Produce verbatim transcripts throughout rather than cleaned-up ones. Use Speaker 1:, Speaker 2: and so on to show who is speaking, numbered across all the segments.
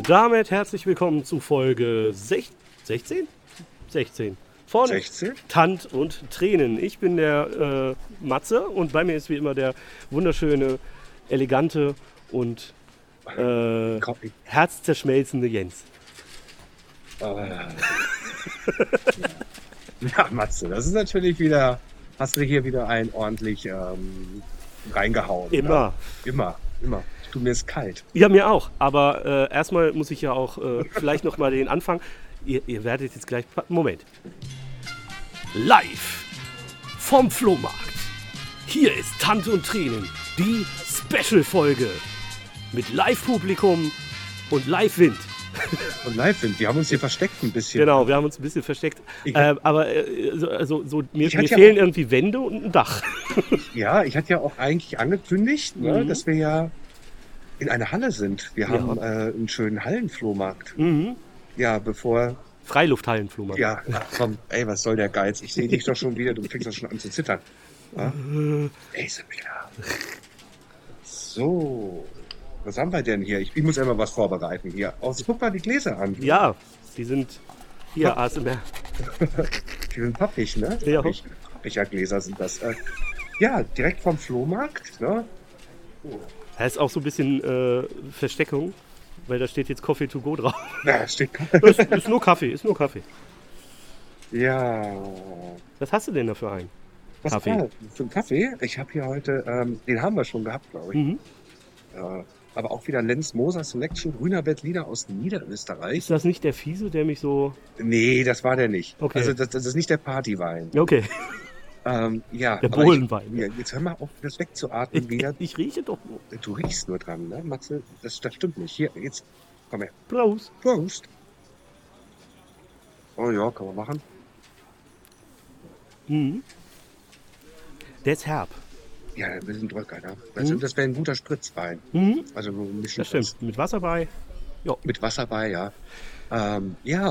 Speaker 1: Und damit herzlich willkommen zu Folge sechzehn? sechzehn von
Speaker 2: sechzehn?
Speaker 1: Tant und Tränen. Ich bin der äh, Matze und bei mir ist wie immer der wunderschöne, elegante und äh, herzzerschmelzende Jens.
Speaker 2: Äh. Ja, Matze, das ist natürlich wieder, hast du hier wieder ein ordentlich ähm, reingehauen.
Speaker 1: Immer.
Speaker 2: Ne? Immer, immer. Du, mir ist kalt.
Speaker 1: Ja, mir auch. Aber äh, erstmal muss ich ja auch äh, vielleicht noch mal den Anfang. Ihr, ihr werdet jetzt gleich... Moment. Live vom Flohmarkt. Hier ist Tant und Tränen, die Special-Folge mit Live-Publikum und Live-Wind.
Speaker 2: Und Live-Wind, wir haben uns hier versteckt ein bisschen.
Speaker 1: Genau, wir haben uns ein bisschen versteckt.
Speaker 2: Ich,
Speaker 1: äh, aber äh, so, also, so, mir, mir
Speaker 2: ja
Speaker 1: fehlen
Speaker 2: auch,
Speaker 1: irgendwie Wände und ein Dach.
Speaker 2: Ja, ich hatte ja auch eigentlich angekündigt,
Speaker 1: mhm.
Speaker 2: ne, dass wir ja in einer Halle sind. Wir
Speaker 1: ja.
Speaker 2: haben äh, einen schönen Hallenflohmarkt.
Speaker 1: Mhm.
Speaker 2: Ja, bevor...
Speaker 1: Freilufthallenflohmarkt.
Speaker 2: Ja, ach komm, ey, was soll der Geiz? Ich sehe dich doch schon wieder, du fängst doch schon an zu zittern. Ja? Ey, Sibylla. So, was haben wir denn hier? Ich, ich muss immer was vorbereiten hier. Oh, guck mal die Gläser an.
Speaker 1: Ja, die sind hier A S M R.
Speaker 2: Die sind pappig, ne?
Speaker 1: Ja.
Speaker 2: Pappig. Gläser sind das. Äh, ja, direkt vom Flohmarkt, ne?
Speaker 1: Oh. Da ist auch so ein bisschen äh, Versteckung, weil da steht jetzt Coffee to go drauf.
Speaker 2: Ja, steht
Speaker 1: ist, ist nur Kaffee, ist nur Kaffee.
Speaker 2: Ja.
Speaker 1: Was hast du denn da für einen?
Speaker 2: Was
Speaker 1: Kaffee?
Speaker 2: War, für einen Kaffee? Ich habe hier heute, ähm, den haben wir schon gehabt, glaube ich. Mhm. Ja, aber auch wieder Lenz Moser Selection, grüner Veltliner aus Niederösterreich.
Speaker 1: Ist das nicht der Fiese, der mich so...
Speaker 2: Nee, das war der nicht.
Speaker 1: Okay.
Speaker 2: Also das, das ist nicht der Partywein.
Speaker 1: Okay.
Speaker 2: Ähm, ja,
Speaker 1: der Bohlenwein.
Speaker 2: Ich, ja, jetzt hör mal auf, das wegzuatmen
Speaker 1: ich,
Speaker 2: wieder.
Speaker 1: Ich rieche doch nur.
Speaker 2: Du riechst nur dran, ne, Matze? Das, das stimmt nicht. Hier, jetzt, komm her.
Speaker 1: Prost.
Speaker 2: Prost. Oh ja, kann man machen.
Speaker 1: Mhm. Der ist herb.
Speaker 2: Ja, ein bisschen drücker, ne? Also, mhm. Das wäre ein guter Spritzwein.
Speaker 1: Mhm.
Speaker 2: Also ein bisschen.
Speaker 1: Das stimmt. Mit Wasser bei.
Speaker 2: Jo. Mit Wasser bei, ja. Ähm, ja.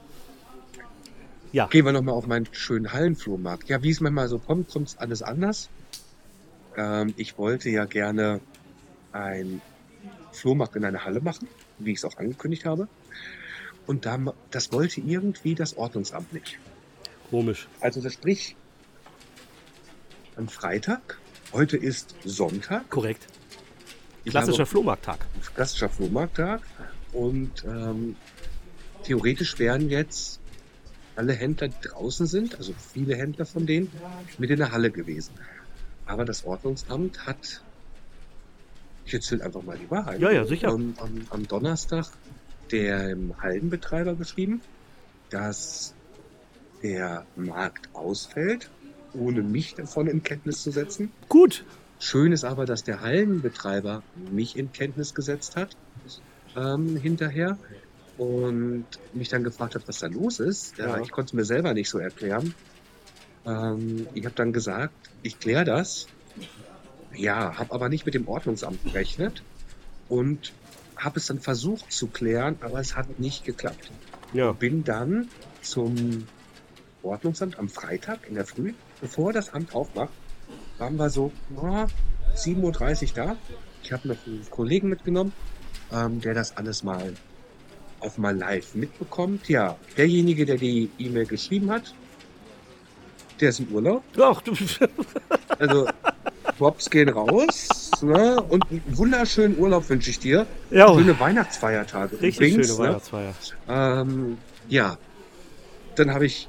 Speaker 1: Ja.
Speaker 2: Gehen wir nochmal auf meinen schönen Hallenflohmarkt. Ja, wie es manchmal so kommt, kommt es alles anders. Ähm, ich wollte ja gerne einen Flohmarkt in einer Halle machen, wie ich es auch angekündigt habe. Und da, das wollte irgendwie das Ordnungsamt nicht.
Speaker 1: Komisch.
Speaker 2: Also das sprich, am Freitag, heute ist Sonntag.
Speaker 1: Korrekt. Klassischer Flohmarkttag.
Speaker 2: Klassischer Flohmarkttag. Und ähm, theoretisch wären jetzt alle Händler, die draußen sind, also viele Händler von denen, mit in der Halle gewesen. Aber das Ordnungsamt hat, ich erzähle einfach mal die Wahrheit,
Speaker 1: ja, ja, sicher.
Speaker 2: Am, am, am Donnerstag dem Hallenbetreiber geschrieben, dass der Markt ausfällt, ohne mich davon in Kenntnis zu setzen.
Speaker 1: Gut.
Speaker 2: Schön ist aber, dass der Hallenbetreiber mich in Kenntnis gesetzt hat, ähm, hinterher. Und mich dann gefragt hat, was da los ist. Ja, ja. Ich konnte es mir selber nicht so erklären. Ähm, ich habe dann gesagt, ich kläre das. Ja, habe aber nicht mit dem Ordnungsamt gerechnet und habe es dann versucht zu klären, aber es hat nicht geklappt.
Speaker 1: Ja.
Speaker 2: Bin dann zum Ordnungsamt am Freitag in der Früh, bevor das Amt aufmacht, waren wir so oh, sieben Uhr dreißig da. Ich habe noch einen Kollegen mitgenommen, ähm, der das alles mal auf mal live mitbekommt. Ja, derjenige, der die E-Mail geschrieben hat, der ist im Urlaub.
Speaker 1: Ach, du.
Speaker 2: Also, Props gehen raus. Ne? Und einen wunderschönen Urlaub wünsche ich dir.
Speaker 1: Ja.
Speaker 2: Schöne Weihnachtsfeiertage.
Speaker 1: Richtig
Speaker 2: übrigens,
Speaker 1: schöne
Speaker 2: ne?
Speaker 1: Weihnachtsfeier.
Speaker 2: Ähm, ja, dann habe ich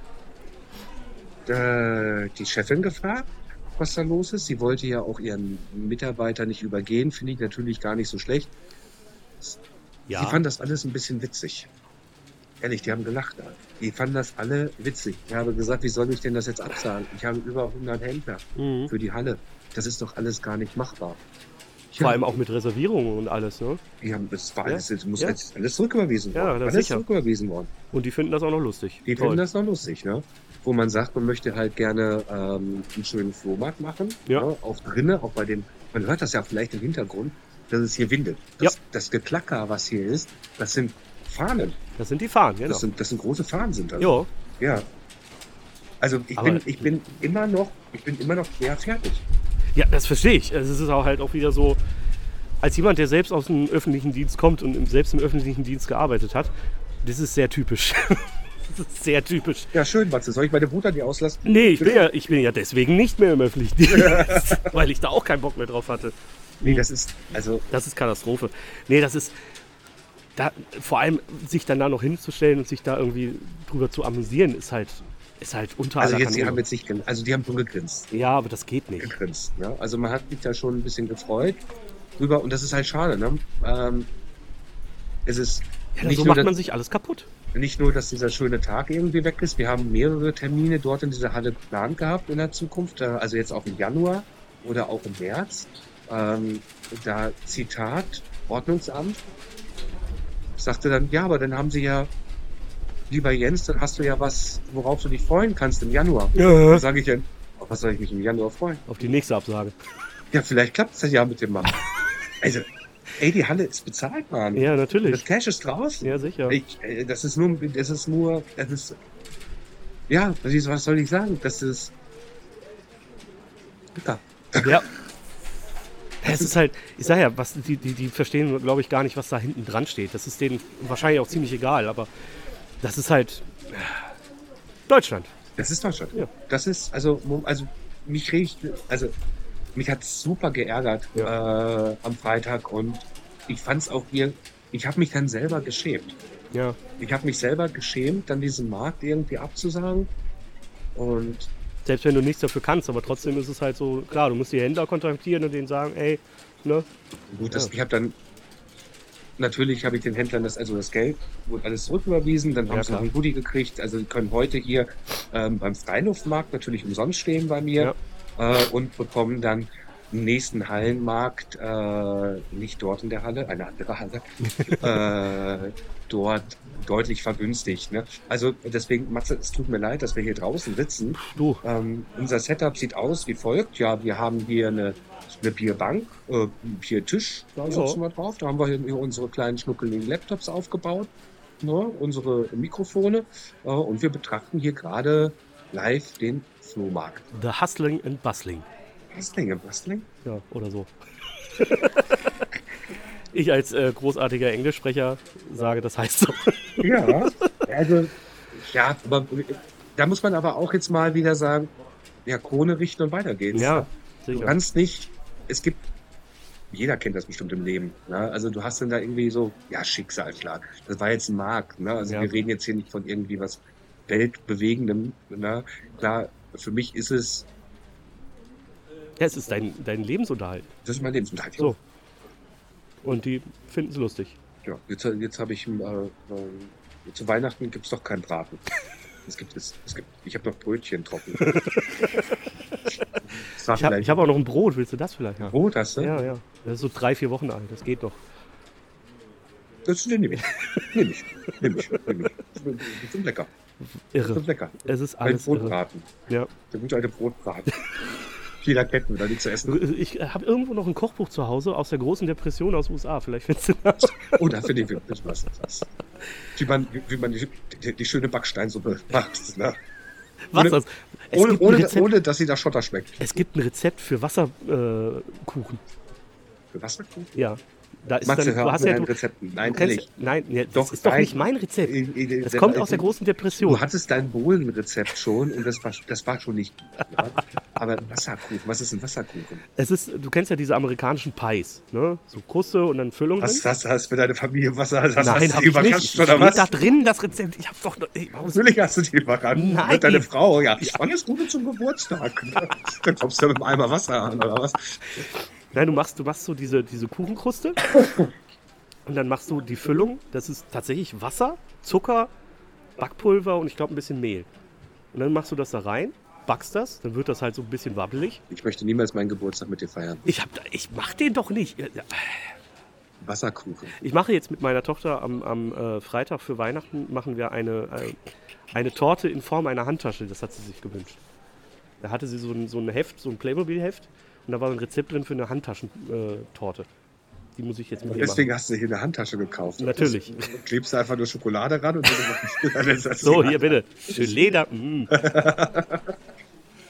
Speaker 2: äh, die Chefin gefragt, was da los ist. Sie wollte ja auch ihren Mitarbeiter nicht übergehen. Finde ich natürlich gar nicht so schlecht. Ja. Die fanden das alles ein bisschen witzig. Ehrlich, die haben gelacht. Die fanden das alle witzig. Ich habe gesagt, wie soll ich denn das jetzt absagen? Ich habe über hundert Händler mhm. für die Halle. Das ist doch alles gar nicht machbar.
Speaker 1: Ich Vor allem auch mit Reservierungen und alles, ne?
Speaker 2: Ja, das war alles,
Speaker 1: ja.
Speaker 2: muss
Speaker 1: ja.
Speaker 2: alles, alles zurücküberwiesen worden.
Speaker 1: Ja, das
Speaker 2: alles
Speaker 1: sicher.
Speaker 2: zurücküberwiesen worden.
Speaker 1: Und die finden das auch noch lustig.
Speaker 2: Die
Speaker 1: Toll.
Speaker 2: finden das noch lustig, ne? Wo man sagt, man möchte halt gerne ähm, einen schönen Flohmarkt machen.
Speaker 1: Ja.
Speaker 2: Ne? Auch drinnen, auch bei dem, man hört das ja vielleicht im Hintergrund, dass es hier windet. Das,
Speaker 1: ja.
Speaker 2: das Geklacker, was hier ist, das sind Fahnen.
Speaker 1: Das sind die Fahnen, genau.
Speaker 2: Das sind, das sind große Fahnen, sind das.
Speaker 1: Jo.
Speaker 2: Ja. Also ich bin, ich bin immer noch, ich bin immer noch schwer fertig.
Speaker 1: Ja, das verstehe ich. Es ist auch halt auch wieder so, als jemand, der selbst aus dem öffentlichen Dienst kommt und im, selbst im öffentlichen Dienst gearbeitet hat, das ist sehr typisch. Das ist sehr typisch.
Speaker 2: Ja, schön, Matze. Soll ich meine Wut an dir auslassen?
Speaker 1: Nee, ich bin, ja, ich bin ja deswegen nicht mehr im öffentlichen Dienst, weil ich da auch keinen Bock mehr drauf hatte.
Speaker 2: Nee, das ist, also...
Speaker 1: Das ist Katastrophe. Nee, das ist... Da, vor allem sich dann da noch hinzustellen und sich da irgendwie drüber zu amüsieren, ist halt, ist halt unter
Speaker 2: Also
Speaker 1: aller
Speaker 2: jetzt, die
Speaker 1: Kanone.
Speaker 2: haben jetzt nicht, also die haben nur gegrinst.
Speaker 1: Ja, aber das geht nicht.
Speaker 2: Gegrinst, ne? Also man hat sich da schon ein bisschen gefreut drüber und das ist halt schade, ne? Ähm, es ist
Speaker 1: Ja,
Speaker 2: nicht
Speaker 1: so
Speaker 2: nur,
Speaker 1: macht
Speaker 2: dass,
Speaker 1: man sich alles kaputt.
Speaker 2: nicht nur, dass dieser schöne Tag irgendwie weg ist. Wir haben mehrere Termine dort in dieser Halle geplant gehabt in der Zukunft, äh, also jetzt auch im Januar oder auch im März. Ähm, da Zitat Ordnungsamt sagte dann, ja, aber dann haben sie ja, lieber Jens, dann hast du ja was, worauf du dich freuen kannst im Januar.
Speaker 1: Ja.
Speaker 2: Da sage ich dann, auf was soll ich mich im Januar freuen?
Speaker 1: Auf die nächste Absage.
Speaker 2: Ja, vielleicht klappt es das ja mit dem Mann. Also, ey, die Halle ist bezahlt, Mann.
Speaker 1: Ja, natürlich.
Speaker 2: Das Cash ist draußen.
Speaker 1: Ja, sicher.
Speaker 2: Ich, äh, das ist nur, das ist nur, das ist, ja, das ist, was soll ich sagen? Das ist, ja.
Speaker 1: Ja. Es ist halt, ich sag ja, was, die, die, die verstehen, glaube ich, gar nicht, was da hinten dran steht. Das ist denen wahrscheinlich auch ziemlich egal, aber das ist halt Deutschland.
Speaker 2: Das ist Deutschland.
Speaker 1: Ja.
Speaker 2: Das ist, also, also mich regt, also mich hat es super geärgert
Speaker 1: Ja.
Speaker 2: äh, am Freitag und ich fand es auch hier, ich habe mich dann selber geschämt.
Speaker 1: Ja.
Speaker 2: Ich habe mich selber geschämt, dann diesen Markt irgendwie abzusagen und
Speaker 1: Selbst wenn du nichts dafür kannst, aber trotzdem ist es halt so, klar, du musst die Händler kontaktieren und denen sagen, ey, ne?
Speaker 2: gut, das,
Speaker 1: Ja.
Speaker 2: ich habe dann, natürlich habe ich den Händlern das, also das Geld wurde alles zurücküberwiesen, dann haben
Speaker 1: Ja,
Speaker 2: sie noch
Speaker 1: klar.
Speaker 2: ein Goodie gekriegt, also die können heute hier ähm, beim Freiluftmarkt natürlich umsonst stehen bei mir äh, und bekommen dann im nächsten Hallenmarkt, äh, nicht dort in der Halle, eine andere Halle, äh, dort deutlich vergünstigt. Ne? Also deswegen, Matze, es tut mir leid, dass wir hier draußen sitzen.
Speaker 1: Du,
Speaker 2: Ähm, unser Setup sieht aus wie folgt. Ja, wir haben hier eine, eine Bierbank, äh, hier Tisch, da
Speaker 1: Ja.
Speaker 2: sitzen wir drauf. Da haben wir hier unsere kleinen schnuckeligen Laptops aufgebaut, ne? Unsere Mikrofone äh, und wir betrachten hier gerade live den Flohmarkt.
Speaker 1: the hustling and bustling.
Speaker 2: Bustling, Bustling?
Speaker 1: Ja, oder so. Ich als äh, großartiger Englischsprecher sage, das heißt so.
Speaker 2: Ja, also, ja, aber da muss man aber auch jetzt mal wieder sagen, ja, Krone richten und weiter geht's.
Speaker 1: Ja,
Speaker 2: Du
Speaker 1: sicher.
Speaker 2: kannst nicht, es gibt, jeder kennt das bestimmt im Leben. Ne? Also du hast dann da irgendwie so, ja, Schicksalsschlag. Das war jetzt ein Markt. Ne? Also
Speaker 1: Ja.
Speaker 2: wir reden jetzt hier nicht von irgendwie was Weltbewegendem. Ne? Klar, für mich ist es,
Speaker 1: Ja, es ist dein, dein Lebensunterhalt.
Speaker 2: das ist mein Lebensunterhalt.
Speaker 1: So. Und die finden es lustig.
Speaker 2: Ja, jetzt, jetzt habe ich, äh, äh, zu Weihnachten gibt es doch keinen Braten. Es gibt, es, es gibt, ich habe noch Brötchen trocken. Das war
Speaker 1: Ich habe
Speaker 2: vielleicht
Speaker 1: hab auch noch ein Brot. Willst du das vielleicht haben?
Speaker 2: Brot, hast du?
Speaker 1: Ja, ja. Das ist so drei, vier Wochen alt. Das geht doch.
Speaker 2: Das nehme ich. Nehme ich. Nehme ich. Nehme ich. Die sind lecker. Die
Speaker 1: Irre.
Speaker 2: sind lecker.
Speaker 1: Es ist
Speaker 2: Ein
Speaker 1: alles irre.
Speaker 2: Brotbraten.
Speaker 1: Ja.
Speaker 2: Der gute alte Brotbraten. Jeder kennt mir da nichts zu essen.
Speaker 1: Ich habe irgendwo noch ein Kochbuch zu Hause aus der großen Depression aus den U S A. Vielleicht findest du das.
Speaker 2: Oh, da finde ich wirklich was. was. Wie man, wie man die, die, die schöne Backsteinsuppe macht. Ne?
Speaker 1: Was
Speaker 2: Ohne-
Speaker 1: das? Es,
Speaker 2: Ohne,
Speaker 1: gibt ein
Speaker 2: ohne,
Speaker 1: Rezept,
Speaker 2: ohne, dass sie da Schotter schmeckt.
Speaker 1: es gibt ein Rezept für Wasserkuchen. Äh, Kuchen.
Speaker 2: Für was?
Speaker 1: ja. Da ist
Speaker 2: Matze,
Speaker 1: dann,
Speaker 2: hör
Speaker 1: du
Speaker 2: auf
Speaker 1: hast
Speaker 2: mit
Speaker 1: ja,
Speaker 2: deinen
Speaker 1: du,
Speaker 2: Rezepten.
Speaker 1: du
Speaker 2: Nein,
Speaker 1: kennst,
Speaker 2: ehrlich.
Speaker 1: nein, ja, das
Speaker 2: Doch,
Speaker 1: ist doch
Speaker 2: nein.
Speaker 1: nicht mein Rezept.
Speaker 2: Ich- ich-
Speaker 1: Das
Speaker 2: ich-
Speaker 1: kommt
Speaker 2: ich-
Speaker 1: aus der großen
Speaker 2: Du
Speaker 1: Depression.
Speaker 2: hattest dein Bohlenrezept schon und das war, das war schon nicht gut. Ja? Aber Wasserkuchen, was ist ein Wasserkuchen?
Speaker 1: Es ist, du kennst ja diese amerikanischen Pies, ne? So Kruste und dann Füllung drin.
Speaker 2: Was hast du hast für deine Familie Wasser? Hast, hast
Speaker 1: Nein,
Speaker 2: du
Speaker 1: hab
Speaker 2: die
Speaker 1: ich nicht.
Speaker 2: überrascht
Speaker 1: Steht
Speaker 2: oder was?
Speaker 1: da drin das Rezept. Ich hab's doch noch. Ich, warum-
Speaker 2: Natürlich hast du die überrascht.
Speaker 1: Nein.
Speaker 2: Mit deiner Frau, ja. Ich war jetzt gut zum Geburtstag. Dann kommst du mit einem Eimer Wasser an, oder was?
Speaker 1: Nein, du machst, du machst so diese, diese Kuchenkruste und dann machst du die Füllung. Das ist tatsächlich Wasser, Zucker, Backpulver und ich glaube ein bisschen Mehl. Und dann machst du das da rein, backst das, dann wird das halt so ein bisschen wabbelig.
Speaker 2: Ich möchte niemals meinen Geburtstag mit dir feiern.
Speaker 1: Ich, hab, da- ich mach den doch nicht.
Speaker 2: Wasserkuchen.
Speaker 1: Ich mache jetzt mit meiner Tochter am, am äh, Freitag für Weihnachten machen wir eine, äh, eine Torte in Form einer Handtasche. Das hat sie sich gewünscht. Da hatte sie so ein, so ein Heft, so ein Playmobil-Heft und da war ein Rezept drin für eine Handtaschentorte. Die muss ich jetzt mit
Speaker 2: Und
Speaker 1: ihr
Speaker 2: deswegen
Speaker 1: machen.
Speaker 2: hast du hier eine Handtasche gekauft.
Speaker 1: Natürlich.
Speaker 2: Du klebst du einfach nur Schokolade ran und dann
Speaker 1: So, hier bitte. Schön Leder. Mm.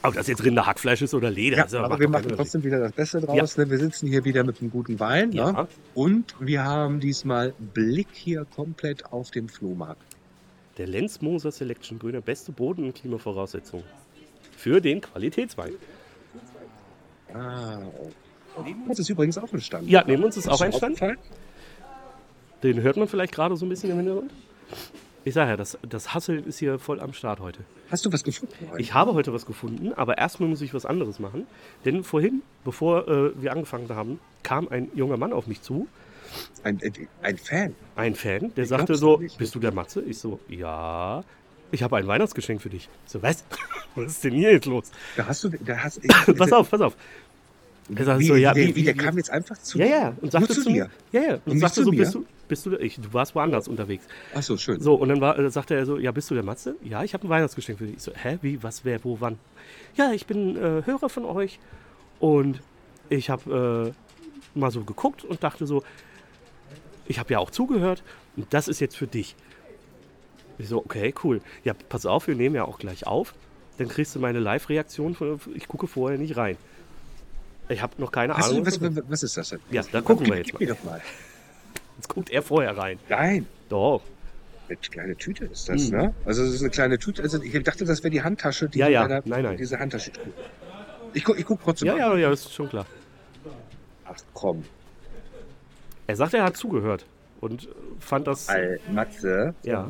Speaker 1: Aber das jetzt Rinderhackfleisch ist oder Leder.
Speaker 2: Ja,
Speaker 1: das
Speaker 2: aber
Speaker 1: macht
Speaker 2: wir
Speaker 1: doch
Speaker 2: machen
Speaker 1: keinen
Speaker 2: trotzdem wieder das Beste draus. Ne? Wir sitzen hier wieder mit einem guten Wein.
Speaker 1: Ja.
Speaker 2: Ne? Und wir haben diesmal Blick hier komplett auf den Flohmarkt.
Speaker 1: Der Lenz Moser Selection Grüner, beste Boden- und Klimavoraussetzungen für den Qualitätswein.
Speaker 2: Ah, neben uns ist übrigens auch ein Stand.
Speaker 1: Ja, neben uns ist auch
Speaker 2: dir
Speaker 1: ein Stand.
Speaker 2: aufgefallen?
Speaker 1: Den hört man vielleicht gerade so ein bisschen im Hintergrund. Ich sage ja, das, das Hasseln ist hier voll am Start heute.
Speaker 2: Hast du was gefunden heute?
Speaker 1: Ich habe heute was gefunden, aber erstmal muss ich was anderes machen. Denn vorhin, bevor äh, wir angefangen haben, kam ein junger Mann auf mich zu.
Speaker 2: Ein, ein, ein Fan.
Speaker 1: Ein Fan, der
Speaker 2: Ich
Speaker 1: sagte
Speaker 2: glaub's
Speaker 1: so,
Speaker 2: doch nicht.
Speaker 1: bist du der Matze? Ich so, ja. Ich habe ein Weihnachtsgeschenk für dich. Ich so, was? Was ist denn hier jetzt los?
Speaker 2: Da hast du, da hast
Speaker 1: Pass auf, pass auf. Er sagte
Speaker 2: Wie,
Speaker 1: so, ja,
Speaker 2: wie,
Speaker 1: wie,
Speaker 2: wie,
Speaker 1: wie,
Speaker 2: der
Speaker 1: wie,
Speaker 2: kam jetzt einfach zu
Speaker 1: ja,
Speaker 2: dir?
Speaker 1: ja, und sagte
Speaker 2: Nur zu
Speaker 1: zu
Speaker 2: dir?
Speaker 1: mir, ja, ja, und,
Speaker 2: nicht
Speaker 1: sagte
Speaker 2: zu
Speaker 1: so,
Speaker 2: mir?
Speaker 1: bist du, bist du, ich, du warst woanders unterwegs.
Speaker 2: Ach so, schön.
Speaker 1: So, und dann war, äh, sagte er so, ja, bist du der Matze? Ja, ich habe ein Weihnachtsgeschenk für dich. Ich so, hä, wie, was, wer, wo, wann? Ja, ich bin äh, Hörer von euch und ich habe äh, mal so geguckt und dachte so, ich habe ja auch zugehört und das ist jetzt für dich. Ich so, okay, cool. Ja, pass auf, wir nehmen ja auch gleich auf. Dann kriegst du meine Live-Reaktion. Von, ich gucke vorher nicht rein. Ich habe noch keine
Speaker 2: Hast
Speaker 1: Ahnung.
Speaker 2: du, was, was, was ist das denn?
Speaker 1: Ja, da gucken wir
Speaker 2: Gib-
Speaker 1: jetzt
Speaker 2: gib mir doch mal.
Speaker 1: Jetzt guckt er vorher rein.
Speaker 2: Nein,
Speaker 1: Doch.
Speaker 2: eine kleine Tüte ist das,
Speaker 1: Hm.
Speaker 2: ne? Also es ist eine kleine Tüte. Also ich dachte, das wäre die Handtasche, die
Speaker 1: Ja,
Speaker 2: du
Speaker 1: ja.
Speaker 2: bei der-
Speaker 1: Nein, nein.
Speaker 2: diese Handtasche. Ich guck, ich guck trotzdem
Speaker 1: Ja,
Speaker 2: mal.
Speaker 1: ja, ja, das ist schon klar.
Speaker 2: Ach komm,
Speaker 1: Er sagte, er hat zugehört und fand das.
Speaker 2: Al Matze.
Speaker 1: Ja.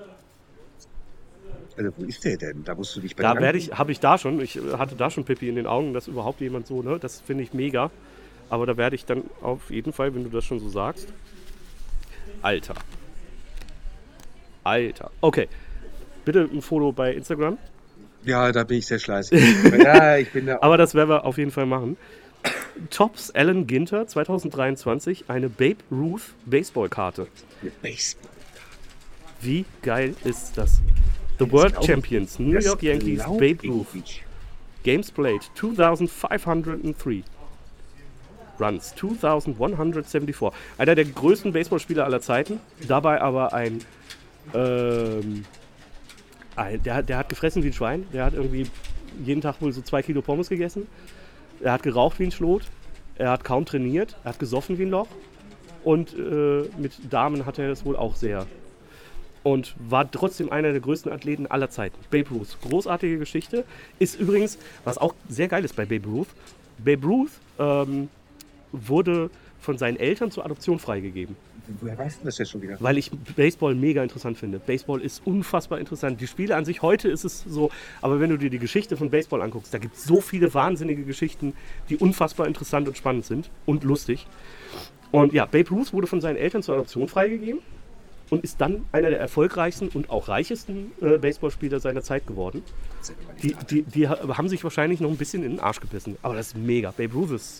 Speaker 2: Also wo ist der denn? Da musst du dich bei
Speaker 1: Da
Speaker 2: den
Speaker 1: werde
Speaker 2: anderen-
Speaker 1: ich, habe ich da schon, ich äh, hatte da schon Pipi in den Augen, dass überhaupt jemand so, ne, das finde ich mega. Aber da werde ich dann auf jeden Fall, wenn du das schon so sagst. Alter. Alter. Okay. Bitte ein Foto bei Instagram.
Speaker 2: Ja, da bin ich sehr schleißig. Ja, ich bin da.
Speaker 1: Aber das werden wir auf jeden Fall machen. Tops Allen Ginter zwanzig dreiundzwanzig, eine Babe Ruth Baseballkarte.
Speaker 2: Mit Baseball.
Speaker 1: Wie geil ist das? The World
Speaker 2: glaub ich-
Speaker 1: Champions, New
Speaker 2: Das
Speaker 1: York Yankees,
Speaker 2: glaub
Speaker 1: Babe
Speaker 2: ich
Speaker 1: Ruth.
Speaker 2: nicht.
Speaker 1: Games played twenty-five oh three. Runs twenty-one seventy-four. Einer der größten Baseballspieler aller Zeiten. Dabei aber ein, ähm, ein der, der hat gefressen wie ein Schwein. Der hat irgendwie jeden Tag wohl so zwei Kilo Pommes gegessen. Er hat geraucht wie ein Schlot. Er hat kaum trainiert. Er hat gesoffen wie ein Loch. Und äh, mit Damen hat er es wohl auch sehr. Und war trotzdem einer der größten Athleten aller Zeiten. Babe Ruth, großartige Geschichte. Ist übrigens, was auch sehr geil ist bei Babe Ruth, Babe Ruth ähm, wurde von seinen Eltern zur Adoption freigegeben.
Speaker 2: Woher weißt du das jetzt schon wieder?
Speaker 1: Weil ich Baseball mega interessant finde. Baseball ist unfassbar interessant. Die Spiele an sich, heute ist es so, aber wenn du dir die Geschichte von Baseball anguckst, da gibt es so viele wahnsinnige Geschichten, die unfassbar interessant und spannend sind und lustig. Und ja, Babe Ruth wurde von seinen Eltern zur Adoption freigegeben und ist dann einer der erfolgreichsten und auch reichesten äh, Baseballspieler seiner Zeit geworden. Die, die, die ha- haben sich wahrscheinlich noch ein bisschen in den Arsch gebissen. Aber das ist mega. Babe Ruth ist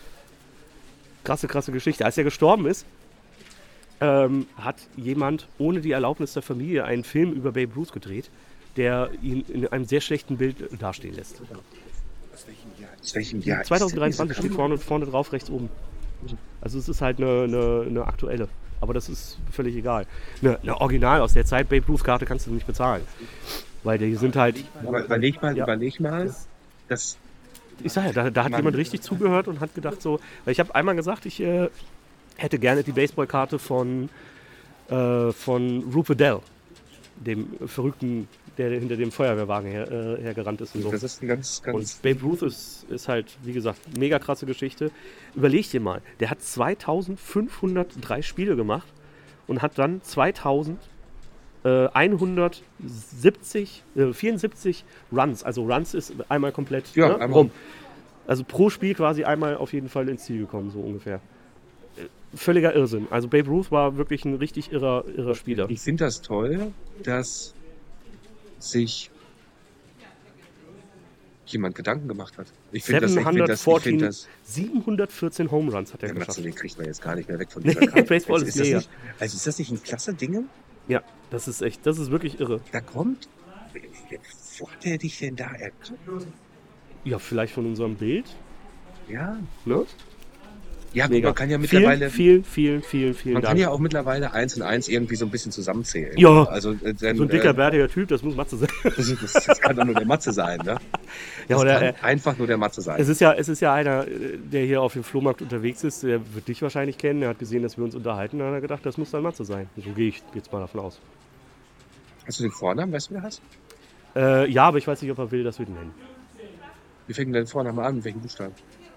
Speaker 1: krasse, krasse Geschichte. Als er gestorben ist, ähm, hat jemand ohne die Erlaubnis der Familie einen Film über Babe Ruth gedreht, der ihn in einem sehr schlechten Bild dastehen lässt.
Speaker 2: Aus welchem Jahr? Aus welchem Jahr?
Speaker 1: zwanzig dreiundzwanzig
Speaker 2: ist denn
Speaker 1: steht
Speaker 2: diese
Speaker 1: vorne, vorne drauf, rechts oben. Also es ist halt eine, eine, eine aktuelle. Aber das ist völlig egal. Eine, eine Original aus der Zeit Babe Ruth Karte kannst du nicht bezahlen. Weil die sind halt,
Speaker 2: Aber überleg mal,
Speaker 1: Ja.
Speaker 2: überleg mal, das
Speaker 1: ich sag ja, da, da hat
Speaker 2: Mann.
Speaker 1: jemand richtig zugehört und hat gedacht so, weil ich habe einmal gesagt, ich äh, hätte gerne die Baseballkarte von, äh, von Rupert Dell, dem Verrückten, der hinter dem Feuerwehrwagen her, äh, hergerannt ist und so.
Speaker 2: das ist ein ganz, ganz.
Speaker 1: Und Babe Ruth ist, ist halt, wie gesagt, mega krasse Geschichte. Überleg dir mal, der hat zweitausendfünfhundertdrei Spiele gemacht und hat dann zweitausendeinhundertsiebzig, äh, vierundsiebzig Runs, also Runs ist einmal komplett
Speaker 2: Ja,
Speaker 1: ne,
Speaker 2: einmal.
Speaker 1: rum. Also pro Spiel quasi einmal auf jeden Fall ins Ziel gekommen, so ungefähr. Äh, Völliger Irrsinn. Also Babe Ruth war wirklich ein richtig irrer, irrer Spieler.
Speaker 2: Ich finde das toll, dass sich jemand Gedanken gemacht hat. Ich finde das, ich find das, ich find das,
Speaker 1: siebenhundertvierzehn Home Runs hat er
Speaker 2: der Matze,
Speaker 1: geschafft.
Speaker 2: den kriegt man jetzt gar nicht mehr weg von
Speaker 1: Nee,
Speaker 2: dieser Karte.
Speaker 1: Baseball ist
Speaker 2: das
Speaker 1: mega.
Speaker 2: nicht, also ist das nicht ein klasse Ding?
Speaker 1: Ja, das ist echt, das ist wirklich irre.
Speaker 2: Da kommt, wo hat er dich denn da erkannt?
Speaker 1: Ja, vielleicht von unserem Bild,
Speaker 2: Ja,
Speaker 1: ne?
Speaker 2: Ja, gut,
Speaker 1: Mega.
Speaker 2: man kann ja mittlerweile,
Speaker 1: Vielen, vielen, vielen, vielen
Speaker 2: man
Speaker 1: Dank.
Speaker 2: kann ja auch mittlerweile eins und eins irgendwie so ein bisschen zusammenzählen.
Speaker 1: Ja.
Speaker 2: Also, äh, dann,
Speaker 1: so ein dicker,
Speaker 2: äh,
Speaker 1: bärtiger Typ, das muss Matze sein.
Speaker 2: das, das, das kann doch nur der Matze sein, ne?
Speaker 1: Ja,
Speaker 2: Das
Speaker 1: oder,
Speaker 2: kann
Speaker 1: äh,
Speaker 2: einfach nur der Matze sein.
Speaker 1: Es ist ja, es ist ja einer, äh, der hier auf dem Flohmarkt unterwegs ist, der wird dich wahrscheinlich kennen, der hat gesehen, dass wir uns unterhalten, und hat er gedacht, das muss dann Matze sein. So gehe ich jetzt mal davon aus.
Speaker 2: Hast du den Vornamen, weißt du, wer hast?
Speaker 1: Äh, ja, aber ich weiß nicht, ob er will, dass wir den nennen.
Speaker 2: Wie fängt denn dein Vorname an? Mit welchen Buchstaben?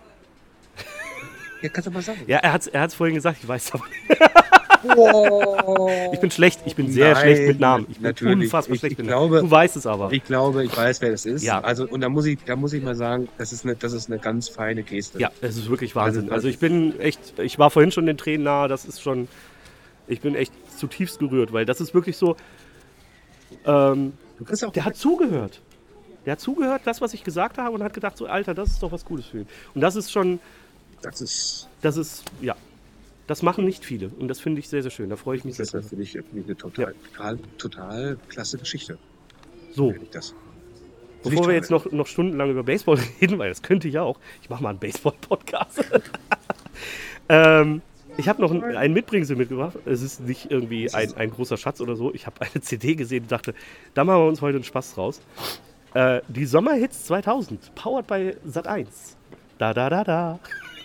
Speaker 2: Ja, kannst du mal sagen.
Speaker 1: Ja, er hat es er hat's vorhin gesagt, ich weiß es aber nicht.
Speaker 2: Oh.
Speaker 1: Ich bin schlecht, ich bin sehr
Speaker 2: Nein,
Speaker 1: schlecht mit Namen. Ich bin
Speaker 2: natürlich.
Speaker 1: unfassbar
Speaker 2: Ich-
Speaker 1: schlecht
Speaker 2: ich
Speaker 1: mit
Speaker 2: glaube-
Speaker 1: Namen. Du weißt es aber.
Speaker 2: Ich glaube, ich weiß, wer das ist.
Speaker 1: Ja.
Speaker 2: Also, und da muss ich, da muss ich mal sagen, das ist eine, das ist eine ganz feine Geste.
Speaker 1: Ja, es ist wirklich Wahnsinn.
Speaker 2: Also,
Speaker 1: Also ich bin echt, ich war vorhin schon den Tränen nahe, das ist schon, ich bin echt zutiefst gerührt, weil das ist wirklich so, ähm,
Speaker 2: Du kriegst auch
Speaker 1: der hat zugehört. Der hat zugehört, das, was ich gesagt habe, und hat gedacht, so Alter, das ist doch was Gutes für ihn. Und das ist schon,
Speaker 2: das ist,
Speaker 1: das ist, ja, das machen nicht viele. Und das finde ich sehr, sehr schön. Da freue ich mich sehr
Speaker 2: das ist
Speaker 1: drüber.
Speaker 2: für mich, für mich eine total, total, total klasse Geschichte.
Speaker 1: So,
Speaker 2: Finde ich das.
Speaker 1: bevor wir jetzt noch, noch stundenlang über Baseball reden, weil das könnte ich ja auch, ich mache mal einen Baseball-Podcast. ähm, ich habe noch ein, ein Mitbringsel mitgebracht. Es ist nicht irgendwie ein, ein großer Schatz oder so. Ich habe eine C D gesehen und dachte, da machen wir uns heute einen Spaß draus. Äh, die Sommerhits zweitausend, powered by Sat eins. Da, da, da, da.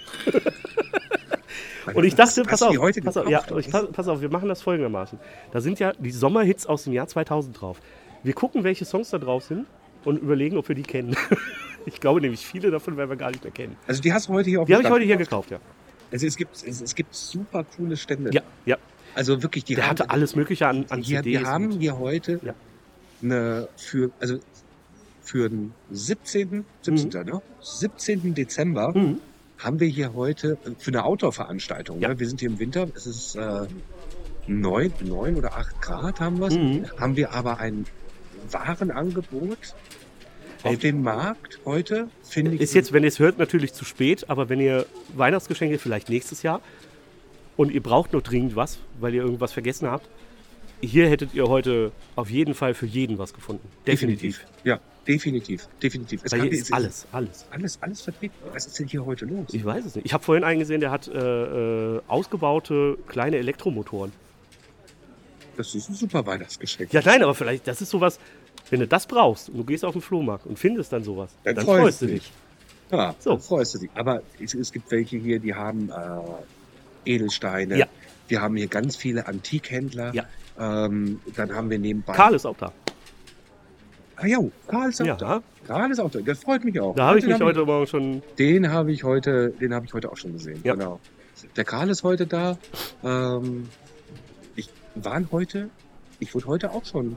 Speaker 1: Und ich dachte, pass
Speaker 2: Hast du
Speaker 1: auf,
Speaker 2: die heute
Speaker 1: pass auf,
Speaker 2: gekauft,
Speaker 1: ja,
Speaker 2: oder
Speaker 1: ich,
Speaker 2: was?
Speaker 1: pass, pass auf, wir machen das folgendermaßen. Da sind ja die Sommerhits aus dem Jahr zweitausend drauf. Wir gucken, welche Songs da drauf sind und überlegen, ob wir die kennen. Ich glaube nämlich, viele davon werden wir gar nicht mehr kennen.
Speaker 2: Also die hast du heute hier auf
Speaker 1: Die
Speaker 2: dem
Speaker 1: habe ich
Speaker 2: Stand
Speaker 1: heute hier
Speaker 2: gekauft?
Speaker 1: gekauft, ja.
Speaker 2: Also es gibt, es, es gibt super coole Stände.
Speaker 1: Ja, ja.
Speaker 2: Also wirklich, die
Speaker 1: Der
Speaker 2: haben,
Speaker 1: hatte alles Mögliche an, an
Speaker 2: hier,
Speaker 1: C Ds.
Speaker 2: wir haben
Speaker 1: und-
Speaker 2: hier heute
Speaker 1: Ja.
Speaker 2: eine, für, also für den siebzehnten. siebzehnten. Ne? siebzehnten Dezember
Speaker 1: Mhm.
Speaker 2: haben wir hier heute für eine Outdoor-Veranstaltung.
Speaker 1: Ja.
Speaker 2: Ne? Wir sind hier im Winter, es ist äh, neun, neun oder acht Grad haben wir
Speaker 1: Mhm.
Speaker 2: Haben wir aber ein Warenangebot
Speaker 1: Ey.
Speaker 2: auf dem Markt heute, finde ich.
Speaker 1: Ist jetzt, wenn ihr es hört, natürlich zu spät, aber wenn ihr Weihnachtsgeschenke vielleicht nächstes Jahr und ihr braucht noch dringend was, weil ihr irgendwas vergessen habt, hier hättet ihr heute auf jeden Fall für jeden was gefunden. Definitiv.
Speaker 2: Ja, definitiv. Definitiv. Es
Speaker 1: Weil
Speaker 2: kann-
Speaker 1: hier
Speaker 2: es
Speaker 1: ist alles, alles.
Speaker 2: Alles, alles vertreten. Was ist denn hier heute los?
Speaker 1: Ich weiß es nicht. Ich habe vorhin einen gesehen, der hat äh, äh, ausgebaute kleine Elektromotoren.
Speaker 2: Das ist ein super Weihnachtsgeschenk.
Speaker 1: Ja, nein, aber vielleicht, das ist sowas, wenn du das brauchst und du gehst auf den Flohmarkt und findest dann sowas,
Speaker 2: Dann
Speaker 1: dann,
Speaker 2: freust
Speaker 1: freust
Speaker 2: du
Speaker 1: du
Speaker 2: dich.
Speaker 1: dich.
Speaker 2: Ja,
Speaker 1: So.
Speaker 2: dann freust du dich. Aber es, es gibt welche hier, die haben äh, Edelsteine.
Speaker 1: Ja.
Speaker 2: Wir haben hier ganz viele Antikhändler.
Speaker 1: Ja.
Speaker 2: Ähm, dann haben wir nebenbei.
Speaker 1: Karl ist auch da.
Speaker 2: Ah ja, Karl ist auch
Speaker 1: Ja.
Speaker 2: da. Karl ist auch da. Das freut mich auch.
Speaker 1: Da habe ich
Speaker 2: Den
Speaker 1: mich
Speaker 2: hab
Speaker 1: heute Morgen schon.
Speaker 2: Den habe ich heute, den habe ich heute auch schon gesehen.
Speaker 1: Ja.
Speaker 2: Genau. Der Karl ist heute da. Ähm, ich war heute, ich wurde heute auch schon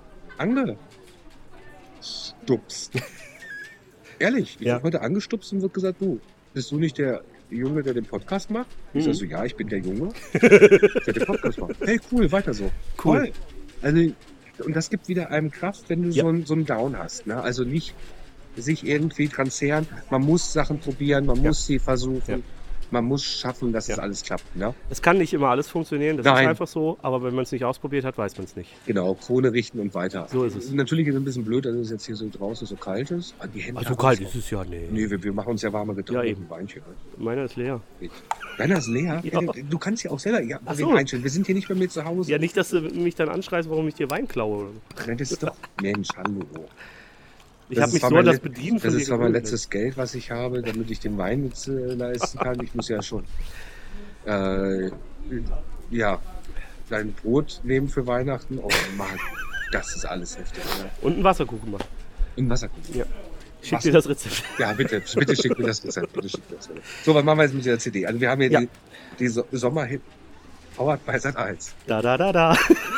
Speaker 2: angestupst. Ehrlich, ich
Speaker 1: Ja.
Speaker 2: wurde heute angestupst und wird gesagt, du, bist du nicht der Junge, der den Podcast macht? Ich
Speaker 1: Mhm.
Speaker 2: sag so, ja, ich bin der Junge, der den Podcast macht. Hey, cool, weiter so.
Speaker 1: Cool.
Speaker 2: Toll. Also, und das gibt wieder einem Kraft, wenn du
Speaker 1: Ja.
Speaker 2: so, einen, so einen Down hast. Ne? Also nicht sich irgendwie transferieren. Man muss Sachen probieren, man
Speaker 1: Ja.
Speaker 2: muss sie versuchen.
Speaker 1: Ja.
Speaker 2: Man muss schaffen, dass
Speaker 1: Ja.
Speaker 2: es alles klappt. Ne?
Speaker 1: Es kann nicht immer alles funktionieren, das
Speaker 2: Nein.
Speaker 1: ist einfach so, aber wenn man es nicht ausprobiert hat, weiß man es nicht.
Speaker 2: Genau, Krone richten und weiter.
Speaker 1: So ist es.
Speaker 2: Natürlich ist es ein bisschen blöd, dass es jetzt hier so draußen so kalt ist. Ah, Die Hände
Speaker 1: Also
Speaker 2: haben
Speaker 1: kalt
Speaker 2: uns
Speaker 1: ist es ja, nee.
Speaker 2: Nee, wir, wir machen uns ja warme Getränke
Speaker 1: Ja,
Speaker 2: und
Speaker 1: eben.
Speaker 2: Weinchen.
Speaker 1: Meiner ist leer.
Speaker 2: Deiner ist leer?
Speaker 1: Ja.
Speaker 2: Du kannst ja auch selber ja,
Speaker 1: Ach
Speaker 2: den
Speaker 1: so.
Speaker 2: einstellen. Wir sind hier nicht bei mir zu Hause.
Speaker 1: Ja, nicht, dass du mich dann anschreist, warum ich dir Wein klaue. oder so.
Speaker 2: Nein, das ist doch... Mensch, hallo.
Speaker 1: Ich
Speaker 2: Das
Speaker 1: habe
Speaker 2: ist
Speaker 1: mich
Speaker 2: zwar
Speaker 1: so
Speaker 2: mein
Speaker 1: an das
Speaker 2: let-
Speaker 1: Bedienen von
Speaker 2: Das
Speaker 1: dir
Speaker 2: ist zwar mein
Speaker 1: gewöhnt.
Speaker 2: letztes Geld, was ich habe, damit ich den Wein jetzt äh, leisten kann. Ich muss ja schon äh, ja, dein Brot nehmen für Weihnachten. Oh Mann, das ist alles heftig. Ne?
Speaker 1: Und einen Wasserkuchen machen.
Speaker 2: In Wasserkuchen.
Speaker 1: Ja. Schick
Speaker 2: Was?
Speaker 1: dir das Rezept.
Speaker 2: Ja, bitte, bitte schick mir das Rezept. Bitte schick mir das Rezept. So, was machen wir jetzt mit der C D? Also wir haben hier
Speaker 1: Ja.
Speaker 2: die, die so Sommerhit Powered by Sat eins.
Speaker 1: Da, da, da, da.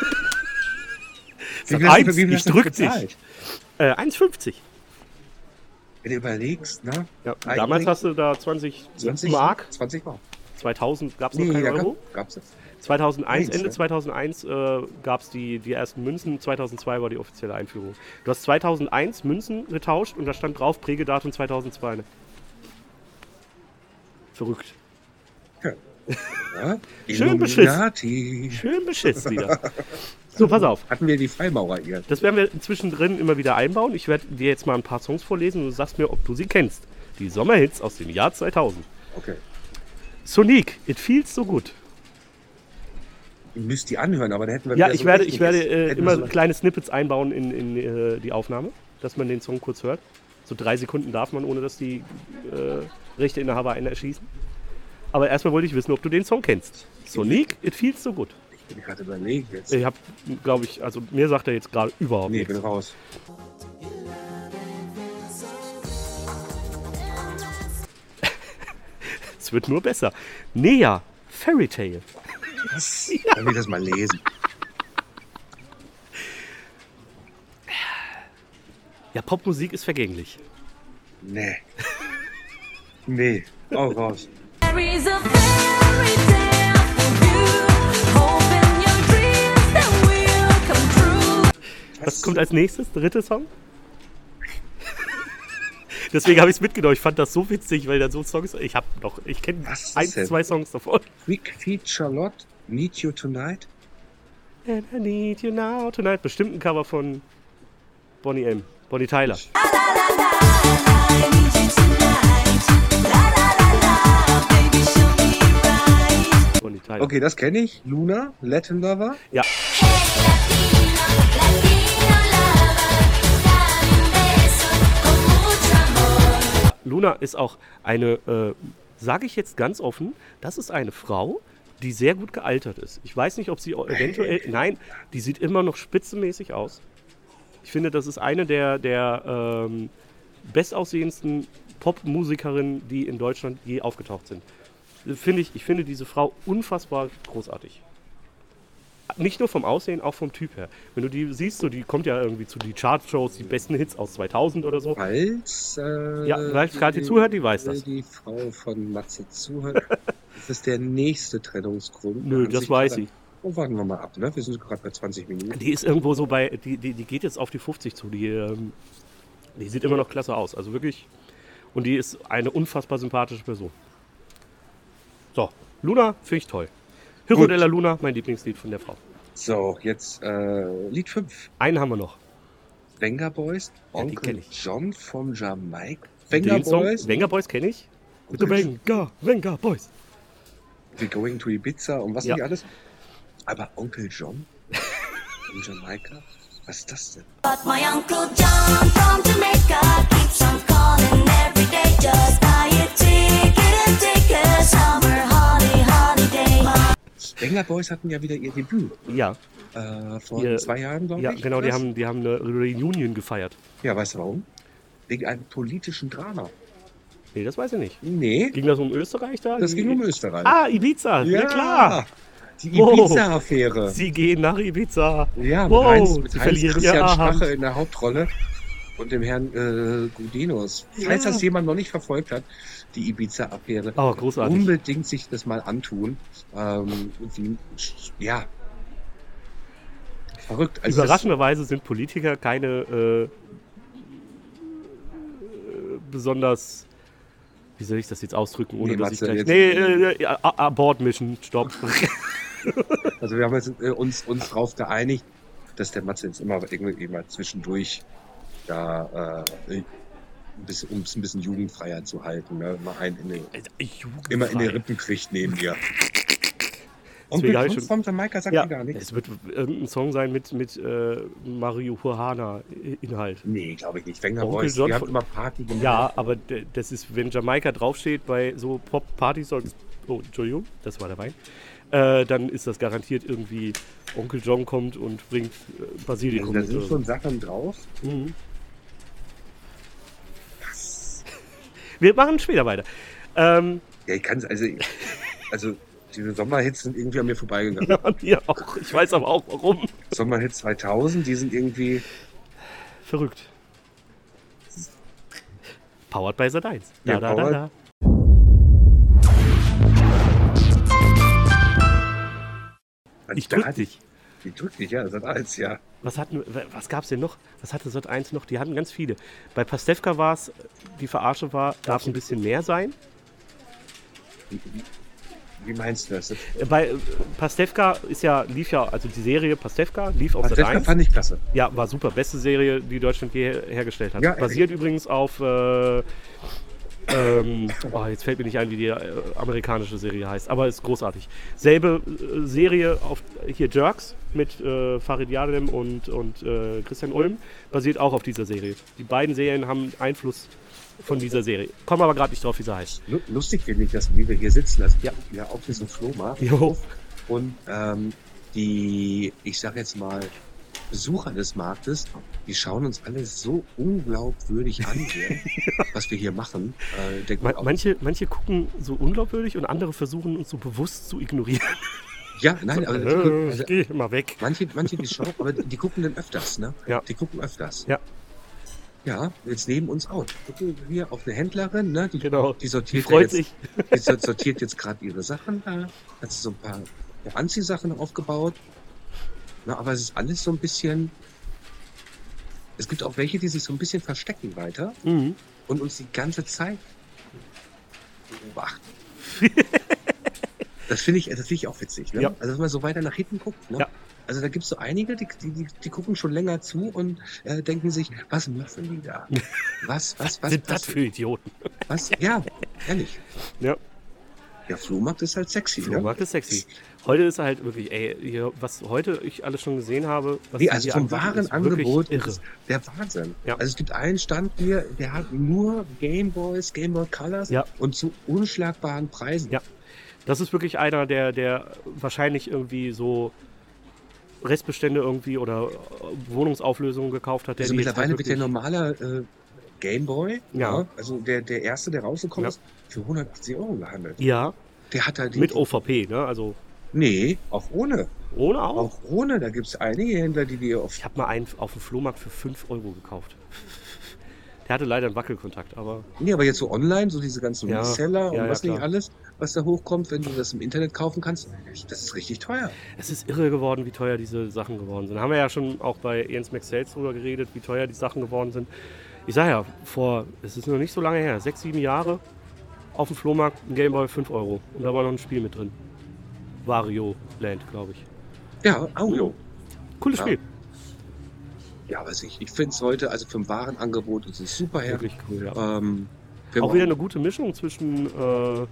Speaker 2: Wie
Speaker 1: Sat
Speaker 2: viel hast du-
Speaker 1: eins,
Speaker 2: wie viel
Speaker 1: ich
Speaker 2: hast du
Speaker 1: drück dich.
Speaker 2: bezahlt?
Speaker 1: Äh, eins fünfzig.
Speaker 2: Wenn du überlegst, ne?
Speaker 1: Ja,
Speaker 2: Eigentlich
Speaker 1: damals hast du da zwanzig,
Speaker 2: zwanzig
Speaker 1: Mark.
Speaker 2: zwanzig Mark.
Speaker 1: zweitausend gab es noch
Speaker 2: Nee,
Speaker 1: keinen
Speaker 2: da
Speaker 1: Euro.
Speaker 2: gab, gab's das.
Speaker 1: zweitausendeins,
Speaker 2: Eins,
Speaker 1: Ende
Speaker 2: ne?
Speaker 1: zweitausendeins äh, gab es die, die ersten Münzen. zweitausendzwei war die offizielle Einführung. Du hast zweitausendeins Münzen getauscht und da stand drauf Prägedatum zweitausendzwei. Ne? Verrückt.
Speaker 2: Ja?
Speaker 1: Schön
Speaker 2: Illuminati.
Speaker 1: Schön beschissen wieder. So, pass auf.
Speaker 2: Hatten wir die Freimaurer hier.
Speaker 1: Das werden wir zwischendrin immer wieder einbauen. Ich werde dir jetzt mal ein paar Songs vorlesen und du sagst mir, ob du sie kennst. Die Sommerhits aus dem Jahr zweitausend.
Speaker 2: Okay.
Speaker 1: Sonic, it feels so good.
Speaker 2: Ihr müsst die anhören, aber da hätten wir
Speaker 1: Ja,
Speaker 2: wieder
Speaker 1: ich
Speaker 2: so
Speaker 1: werde, ich
Speaker 2: richtiges-
Speaker 1: werde äh,
Speaker 2: hätten
Speaker 1: immer
Speaker 2: wir so-
Speaker 1: kleine Snippets einbauen in, in äh, die Aufnahme, dass man den Song kurz hört. So drei Sekunden darf man, ohne dass die äh, Rechteinhaber einen erschießen. Aber erstmal wollte ich wissen, ob du den Song kennst. Sonic, it feels so good.
Speaker 2: Ich bin gerade überlegen jetzt.
Speaker 1: Ich habe, glaube ich, also mir sagt er jetzt gerade überhaupt
Speaker 2: Nee,
Speaker 1: nichts.
Speaker 2: bin raus.
Speaker 1: Es wird nur besser. Nea, Fairy Tale.
Speaker 2: Was? Kann ich das mal lesen?
Speaker 1: Ja, Popmusik ist vergänglich.
Speaker 2: Nee. Nee, auch raus.
Speaker 3: There is a fairy tale for you. Hope in your dreams that will come true.
Speaker 1: Was kommt als nächstes? Dritte Song? Deswegen habe ich es mitgenommen. Ich fand das so witzig, weil da so Songs. Ich habe noch, ich kenne
Speaker 2: Was ist
Speaker 1: ein,
Speaker 2: das denn?
Speaker 1: zwei Songs davon.
Speaker 2: Quick Feet Charlotte, Need You Tonight.
Speaker 1: And I need you now tonight. Bestimmt ein Cover von Bonnie M. Bonnie Tyler.
Speaker 3: I need you tonight. La la la la, baby, show me right.
Speaker 1: Bonnie Tyler.
Speaker 2: Okay, das kenne ich. Luna, Latin Lover.
Speaker 1: Ja,
Speaker 3: Hey, Latino, Latino lover, dame un beso con mucho amor.
Speaker 1: Luna ist auch eine, äh, sage ich jetzt ganz offen, das ist eine Frau, die sehr gut gealtert ist. Ich weiß nicht, ob sie eventuell. Nein, die sieht immer noch spitzenmäßig aus. Ich finde, das ist eine der, der ähm, bestaussehendsten Popmusikerinnen, die in Deutschland je aufgetaucht sind. Finde ich, ich finde diese Frau unfassbar großartig. Nicht nur vom Aussehen, auch vom Typ her. Wenn du die siehst, so, die kommt ja irgendwie zu die Chartshows, die besten Hits aus zweitausend oder so.
Speaker 2: Als. Äh,
Speaker 1: Ja, wer gerade die zuhört, die weiß
Speaker 2: äh,
Speaker 1: das.
Speaker 2: Die Frau von Matze zuhört. Das ist der nächste Trennungsgrund.
Speaker 1: Nö,
Speaker 2: An
Speaker 1: das
Speaker 2: sich
Speaker 1: weiß
Speaker 2: gerade-
Speaker 1: ich.
Speaker 2: Oh, warten wir mal ab, ne? Wir sind gerade bei zwanzig Minuten.
Speaker 1: Die ist irgendwo so bei, die, die, die geht jetzt auf die fünfzig zu. Die, ähm, die sieht immer noch klasse aus. Also wirklich. Und die ist eine unfassbar sympathische Person. So, Luna finde ich toll. Hiro
Speaker 2: Gut.
Speaker 1: della Luna, mein Lieblingslied von der Frau.
Speaker 2: So, jetzt äh, Lied fünf.
Speaker 1: Einen haben wir noch.
Speaker 2: Venga Boys,
Speaker 1: Ja, die
Speaker 2: Onkel
Speaker 1: kenn ich.
Speaker 2: John von Jamaika. Venga
Speaker 1: Den Song,
Speaker 2: Boys,
Speaker 1: Venga Boys kenne ich. Mit der Venga, Venga Boys.
Speaker 2: We're Going to Ibiza und was
Speaker 1: Ja.
Speaker 2: nicht alles. Aber Onkel John von Jamaika, was ist das denn?
Speaker 3: But my Uncle John from Jamaica keeps on calling every day. Just buy a ticket and take a summer holly holiday.
Speaker 2: Venga Boys hatten ja wieder ihr Debüt.
Speaker 1: Ja,
Speaker 2: Äh, vor
Speaker 1: Ihr-
Speaker 2: zwei Jahren, glaube
Speaker 1: ja
Speaker 2: ich.
Speaker 1: genau, die
Speaker 2: was?
Speaker 1: haben, die haben eine Reunion gefeiert.
Speaker 2: Ja, weißt du warum? Wegen einem politischen Drama.
Speaker 1: Nee, das weiß ich nicht.
Speaker 2: Nee,
Speaker 1: Ging das um Österreich da?
Speaker 2: das
Speaker 1: Die-
Speaker 2: ging um Österreich.
Speaker 1: Ah, Ibiza, ja, klar.
Speaker 2: Die
Speaker 1: Wow.
Speaker 2: Ibiza-Affäre.
Speaker 1: Sie gehen nach Ibiza.
Speaker 2: Ja, mit
Speaker 1: Wow,
Speaker 2: Heinz, mit
Speaker 1: sie
Speaker 2: Heinz
Speaker 1: verlieren
Speaker 2: Christian
Speaker 1: ihr Abend.
Speaker 2: Strache in der Hauptrolle und dem Herrn äh, Gudinos. Falls
Speaker 1: Ja.
Speaker 2: das jemand noch nicht verfolgt hat, die Ibiza-Affäre,
Speaker 1: Oh, großartig.
Speaker 2: unbedingt sich das mal antun. Ähm, wie, ja. Verrückt. Also
Speaker 1: Überraschenderweise sind Politiker keine äh, äh, besonders, wie soll ich das jetzt ausdrücken, ohne
Speaker 2: Nee,
Speaker 1: dass ich
Speaker 2: Matze,
Speaker 1: gleich...
Speaker 2: jetzt-
Speaker 1: Nee, äh, äh, A- Abort Mission, stopp.
Speaker 2: Das, also wir haben jetzt, äh, uns, uns darauf geeinigt, dass der Matze jetzt immer irgendwie mal zwischendurch da, äh, ein bisschen, um es ein bisschen jugendfreier zu halten, ne? Mal einen in den, immer in den Rippen kriegt neben dir.
Speaker 1: Deswegen hab
Speaker 2: Onkel
Speaker 1: ich
Speaker 2: John
Speaker 1: schon-
Speaker 2: von Jamaika sagt
Speaker 1: Ja,
Speaker 2: mir gar nichts.
Speaker 1: es wird irgendein Song sein mit, mit äh, Marihuana-Inhalt.
Speaker 2: Nee, glaube ich nicht. Wenger
Speaker 1: Onkel
Speaker 2: Boys,
Speaker 1: John
Speaker 2: die haben
Speaker 1: von-
Speaker 2: immer Party gemacht.
Speaker 1: Ja, aber d- das ist, wenn Jamaika draufsteht bei so Pop-Party-Songs, oh, Entschuldigung, das war der Wein, äh, dann ist das garantiert irgendwie, Onkel John kommt und bringt äh,
Speaker 2: Also,
Speaker 1: Basilikum
Speaker 2: da
Speaker 1: mit.
Speaker 2: sind
Speaker 1: oder so.
Speaker 2: schon Sachen drauf.
Speaker 1: Mhm. Wir machen später weiter. Ähm,
Speaker 2: Ja, ich kann es, also, also diese Sommerhits sind irgendwie an mir vorbeigegangen.
Speaker 1: ja, mir auch. Ich weiß aber auch warum.
Speaker 2: Sommerhits zweitausend, die sind irgendwie,
Speaker 1: Verrückt. Powered by Sat eins. Da,
Speaker 2: Ja,
Speaker 1: da, da,
Speaker 2: powered.
Speaker 1: da.
Speaker 2: also
Speaker 1: Ich
Speaker 2: da
Speaker 1: drück
Speaker 2: hatte
Speaker 1: dich.
Speaker 2: Die drückt dich, ja, das hat alles, ja.
Speaker 1: Was, hatten, was gab es denn noch? Was hatte Sat eins noch? Die hatten ganz viele. Bei Pastewka war es, die Verarsche war, darf es ein bisschen mehr sein.
Speaker 2: Wie, wie, wie meinst du das?
Speaker 1: Äh, Bei äh, Pastewka ist ja, lief ja, also die Serie Pastewka lief auf Sat
Speaker 2: Pastewka
Speaker 1: eins.
Speaker 2: fand ich klasse.
Speaker 1: Ja, war super. Beste Serie, die Deutschland je hergestellt hat.
Speaker 2: Ja,
Speaker 1: Basiert übrigens auf äh, Ähm, oh, jetzt fällt mir nicht ein, wie die äh, amerikanische Serie heißt, aber ist großartig. Selbe äh, Serie auf hier Jerks mit äh, Farid Yadem und, und äh, Christian Ulm, basiert auch auf dieser Serie. Die beiden Serien haben Einfluss von dieser Serie. Kommen aber gerade nicht drauf, wie sie heißt.
Speaker 2: Lu- Lustig finde ich, dass wie wir hier sitzen, also
Speaker 1: Ja.
Speaker 2: ja auf diesem Flohmarkt.
Speaker 1: Jo.
Speaker 2: Und ähm, die, ich sag jetzt mal, Besucher des Marktes, die schauen uns alle so unglaubwürdig an hier, was wir hier machen. Äh, denken
Speaker 1: Ma
Speaker 2: auch,
Speaker 1: manche, manche gucken so unglaubwürdig und andere versuchen uns so bewusst zu ignorieren.
Speaker 2: ja, nein, aber die,
Speaker 1: Äh,
Speaker 2: also,
Speaker 1: ich geh immer weg.
Speaker 2: manche, manche, die schauen, aber die gucken dann öfters, ne?
Speaker 1: Ja.
Speaker 2: Die gucken öfters.
Speaker 1: Ja.
Speaker 2: Ja, jetzt neben uns auch. Gucken wir auf eine Händlerin, ne? Die,
Speaker 1: Genau.
Speaker 2: die
Speaker 1: Die
Speaker 2: sortiert
Speaker 1: freut
Speaker 2: jetzt,
Speaker 1: sich.
Speaker 2: die so- sortiert jetzt gerade ihre Sachen da. Hat so ein paar ja, Anziehsachen aufgebaut. Na, aber es ist alles so ein bisschen. Es gibt auch welche, die sich so ein bisschen verstecken weiter
Speaker 1: Mhm.
Speaker 2: und uns die ganze Zeit beobachten. Das finde ich, das finde ich auch witzig. Ne?
Speaker 1: Ja.
Speaker 2: Also wenn man so weiter nach hinten guckt. Ne?
Speaker 1: Ja.
Speaker 2: Also da gibt es so einige, die, die, die, die gucken schon länger zu und äh, denken sich, was machen die da? Was, was, was,
Speaker 1: Sind das
Speaker 2: was,
Speaker 1: für Idioten?
Speaker 2: was? Ja, ehrlich.
Speaker 1: Ja.
Speaker 2: Der Flohmarkt ist halt sexy.
Speaker 1: Flohmarkt ist sexy. Heute ist halt wirklich, ey, hier, was heute ich alles schon gesehen habe. Was
Speaker 2: Nee,
Speaker 1: die
Speaker 2: also
Speaker 1: hier
Speaker 2: vom
Speaker 1: anbieten,
Speaker 2: wahren
Speaker 1: ist wirklich
Speaker 2: Angebot
Speaker 1: irre.
Speaker 2: ist der Wahnsinn.
Speaker 1: Ja.
Speaker 2: Also es gibt einen Stand hier, der hat nur Gameboys, Gameboy Colors
Speaker 1: Ja.
Speaker 2: und zu unschlagbaren Preisen.
Speaker 1: Ja. Das ist wirklich einer, der, der wahrscheinlich irgendwie so Restbestände irgendwie oder äh, Wohnungsauflösungen gekauft hat. Der
Speaker 2: Also
Speaker 1: die jetzt
Speaker 2: mittlerweile
Speaker 1: halt
Speaker 2: wird der
Speaker 1: wirklich-
Speaker 2: normale äh, Gameboy,
Speaker 1: Ja.
Speaker 2: ja, also der, der erste, der rausgekommen
Speaker 1: Ja.
Speaker 2: ist, für hundertachtzig Euro gehandelt.
Speaker 1: Ja,
Speaker 2: Der hat halt die,
Speaker 1: mit O V P, ne? Also
Speaker 2: Nee, auch ohne.
Speaker 1: ohne auch.
Speaker 2: Auch ohne. Da gibt es einige Händler, die die auf.
Speaker 1: Ich habe mal einen auf dem Flohmarkt für fünf Euro gekauft. Der hatte leider einen Wackelkontakt, aber
Speaker 2: Nee, aber jetzt so online, so diese ganzen
Speaker 1: Ja,
Speaker 2: Reseller und
Speaker 1: ja, ja,
Speaker 2: was nicht
Speaker 1: klar.
Speaker 2: alles, was da hochkommt, wenn du das im Internet kaufen kannst, das ist richtig teuer.
Speaker 1: es ist irre geworden, wie teuer diese Sachen geworden sind. Haben wir ja schon auch bei Jens McSales drüber geredet, wie teuer die Sachen geworden sind. Ich sag ja, vor, es ist noch nicht so lange her, sechs, sieben Jahre, auf dem Flohmarkt ein Gameboy fünf Euro. Und da war noch ein Spiel mit drin. Wario Land, glaube ich.
Speaker 2: Ja, Audio.
Speaker 1: Cooles
Speaker 2: Ja.
Speaker 1: Spiel.
Speaker 2: Ja, weiß ich. Ich finde es heute, also für ein Warenangebot ist es super her.
Speaker 1: Wirklich cool, ja.
Speaker 2: Ähm, wir
Speaker 1: Auch wieder eine gute Mischung zwischen äh,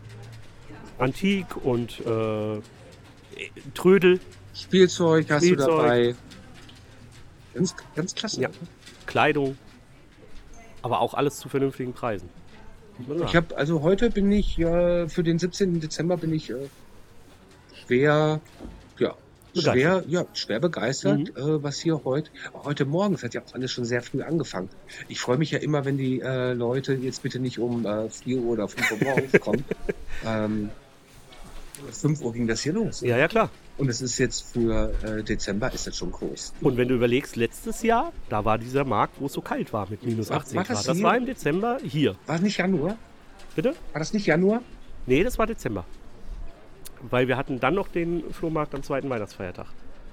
Speaker 1: Antik und äh, Trödel,
Speaker 2: Spielzeug hast
Speaker 1: Spielzeug.
Speaker 2: du dabei. Ganz, ganz klasse.
Speaker 1: Ja. Kleidung, aber auch alles zu vernünftigen Preisen. Muss man sagen.
Speaker 2: Ich habe, also heute bin ich, äh, für den siebzehnten Dezember bin ich äh, schwer, ja,
Speaker 1: Begeistert.
Speaker 2: schwer, ja, schwer begeistert,
Speaker 1: Mhm.
Speaker 2: äh, was hier heute, heute Morgen, es hat ja auch alles schon sehr früh angefangen. Ich freue mich ja immer, wenn die äh, Leute jetzt bitte nicht um äh, vier Uhr oder fünf Uhr morgens kommen. ähm, fünf Uhr ging das hier los.
Speaker 1: Ja, ja, klar.
Speaker 2: Und es ist jetzt für äh, Dezember ist das schon groß.
Speaker 1: Und wenn du überlegst, letztes Jahr, da war dieser Markt, wo es so kalt war mit minus
Speaker 2: Ach,
Speaker 1: achtzehn
Speaker 2: war das
Speaker 1: Grad. Das
Speaker 2: hier?
Speaker 1: war im Dezember hier.
Speaker 2: War es nicht Januar?
Speaker 1: Bitte?
Speaker 2: War das nicht Januar?
Speaker 1: Nee, das war Dezember. Weil wir hatten dann noch den Flohmarkt am zweiten Weihnachtsfeiertag.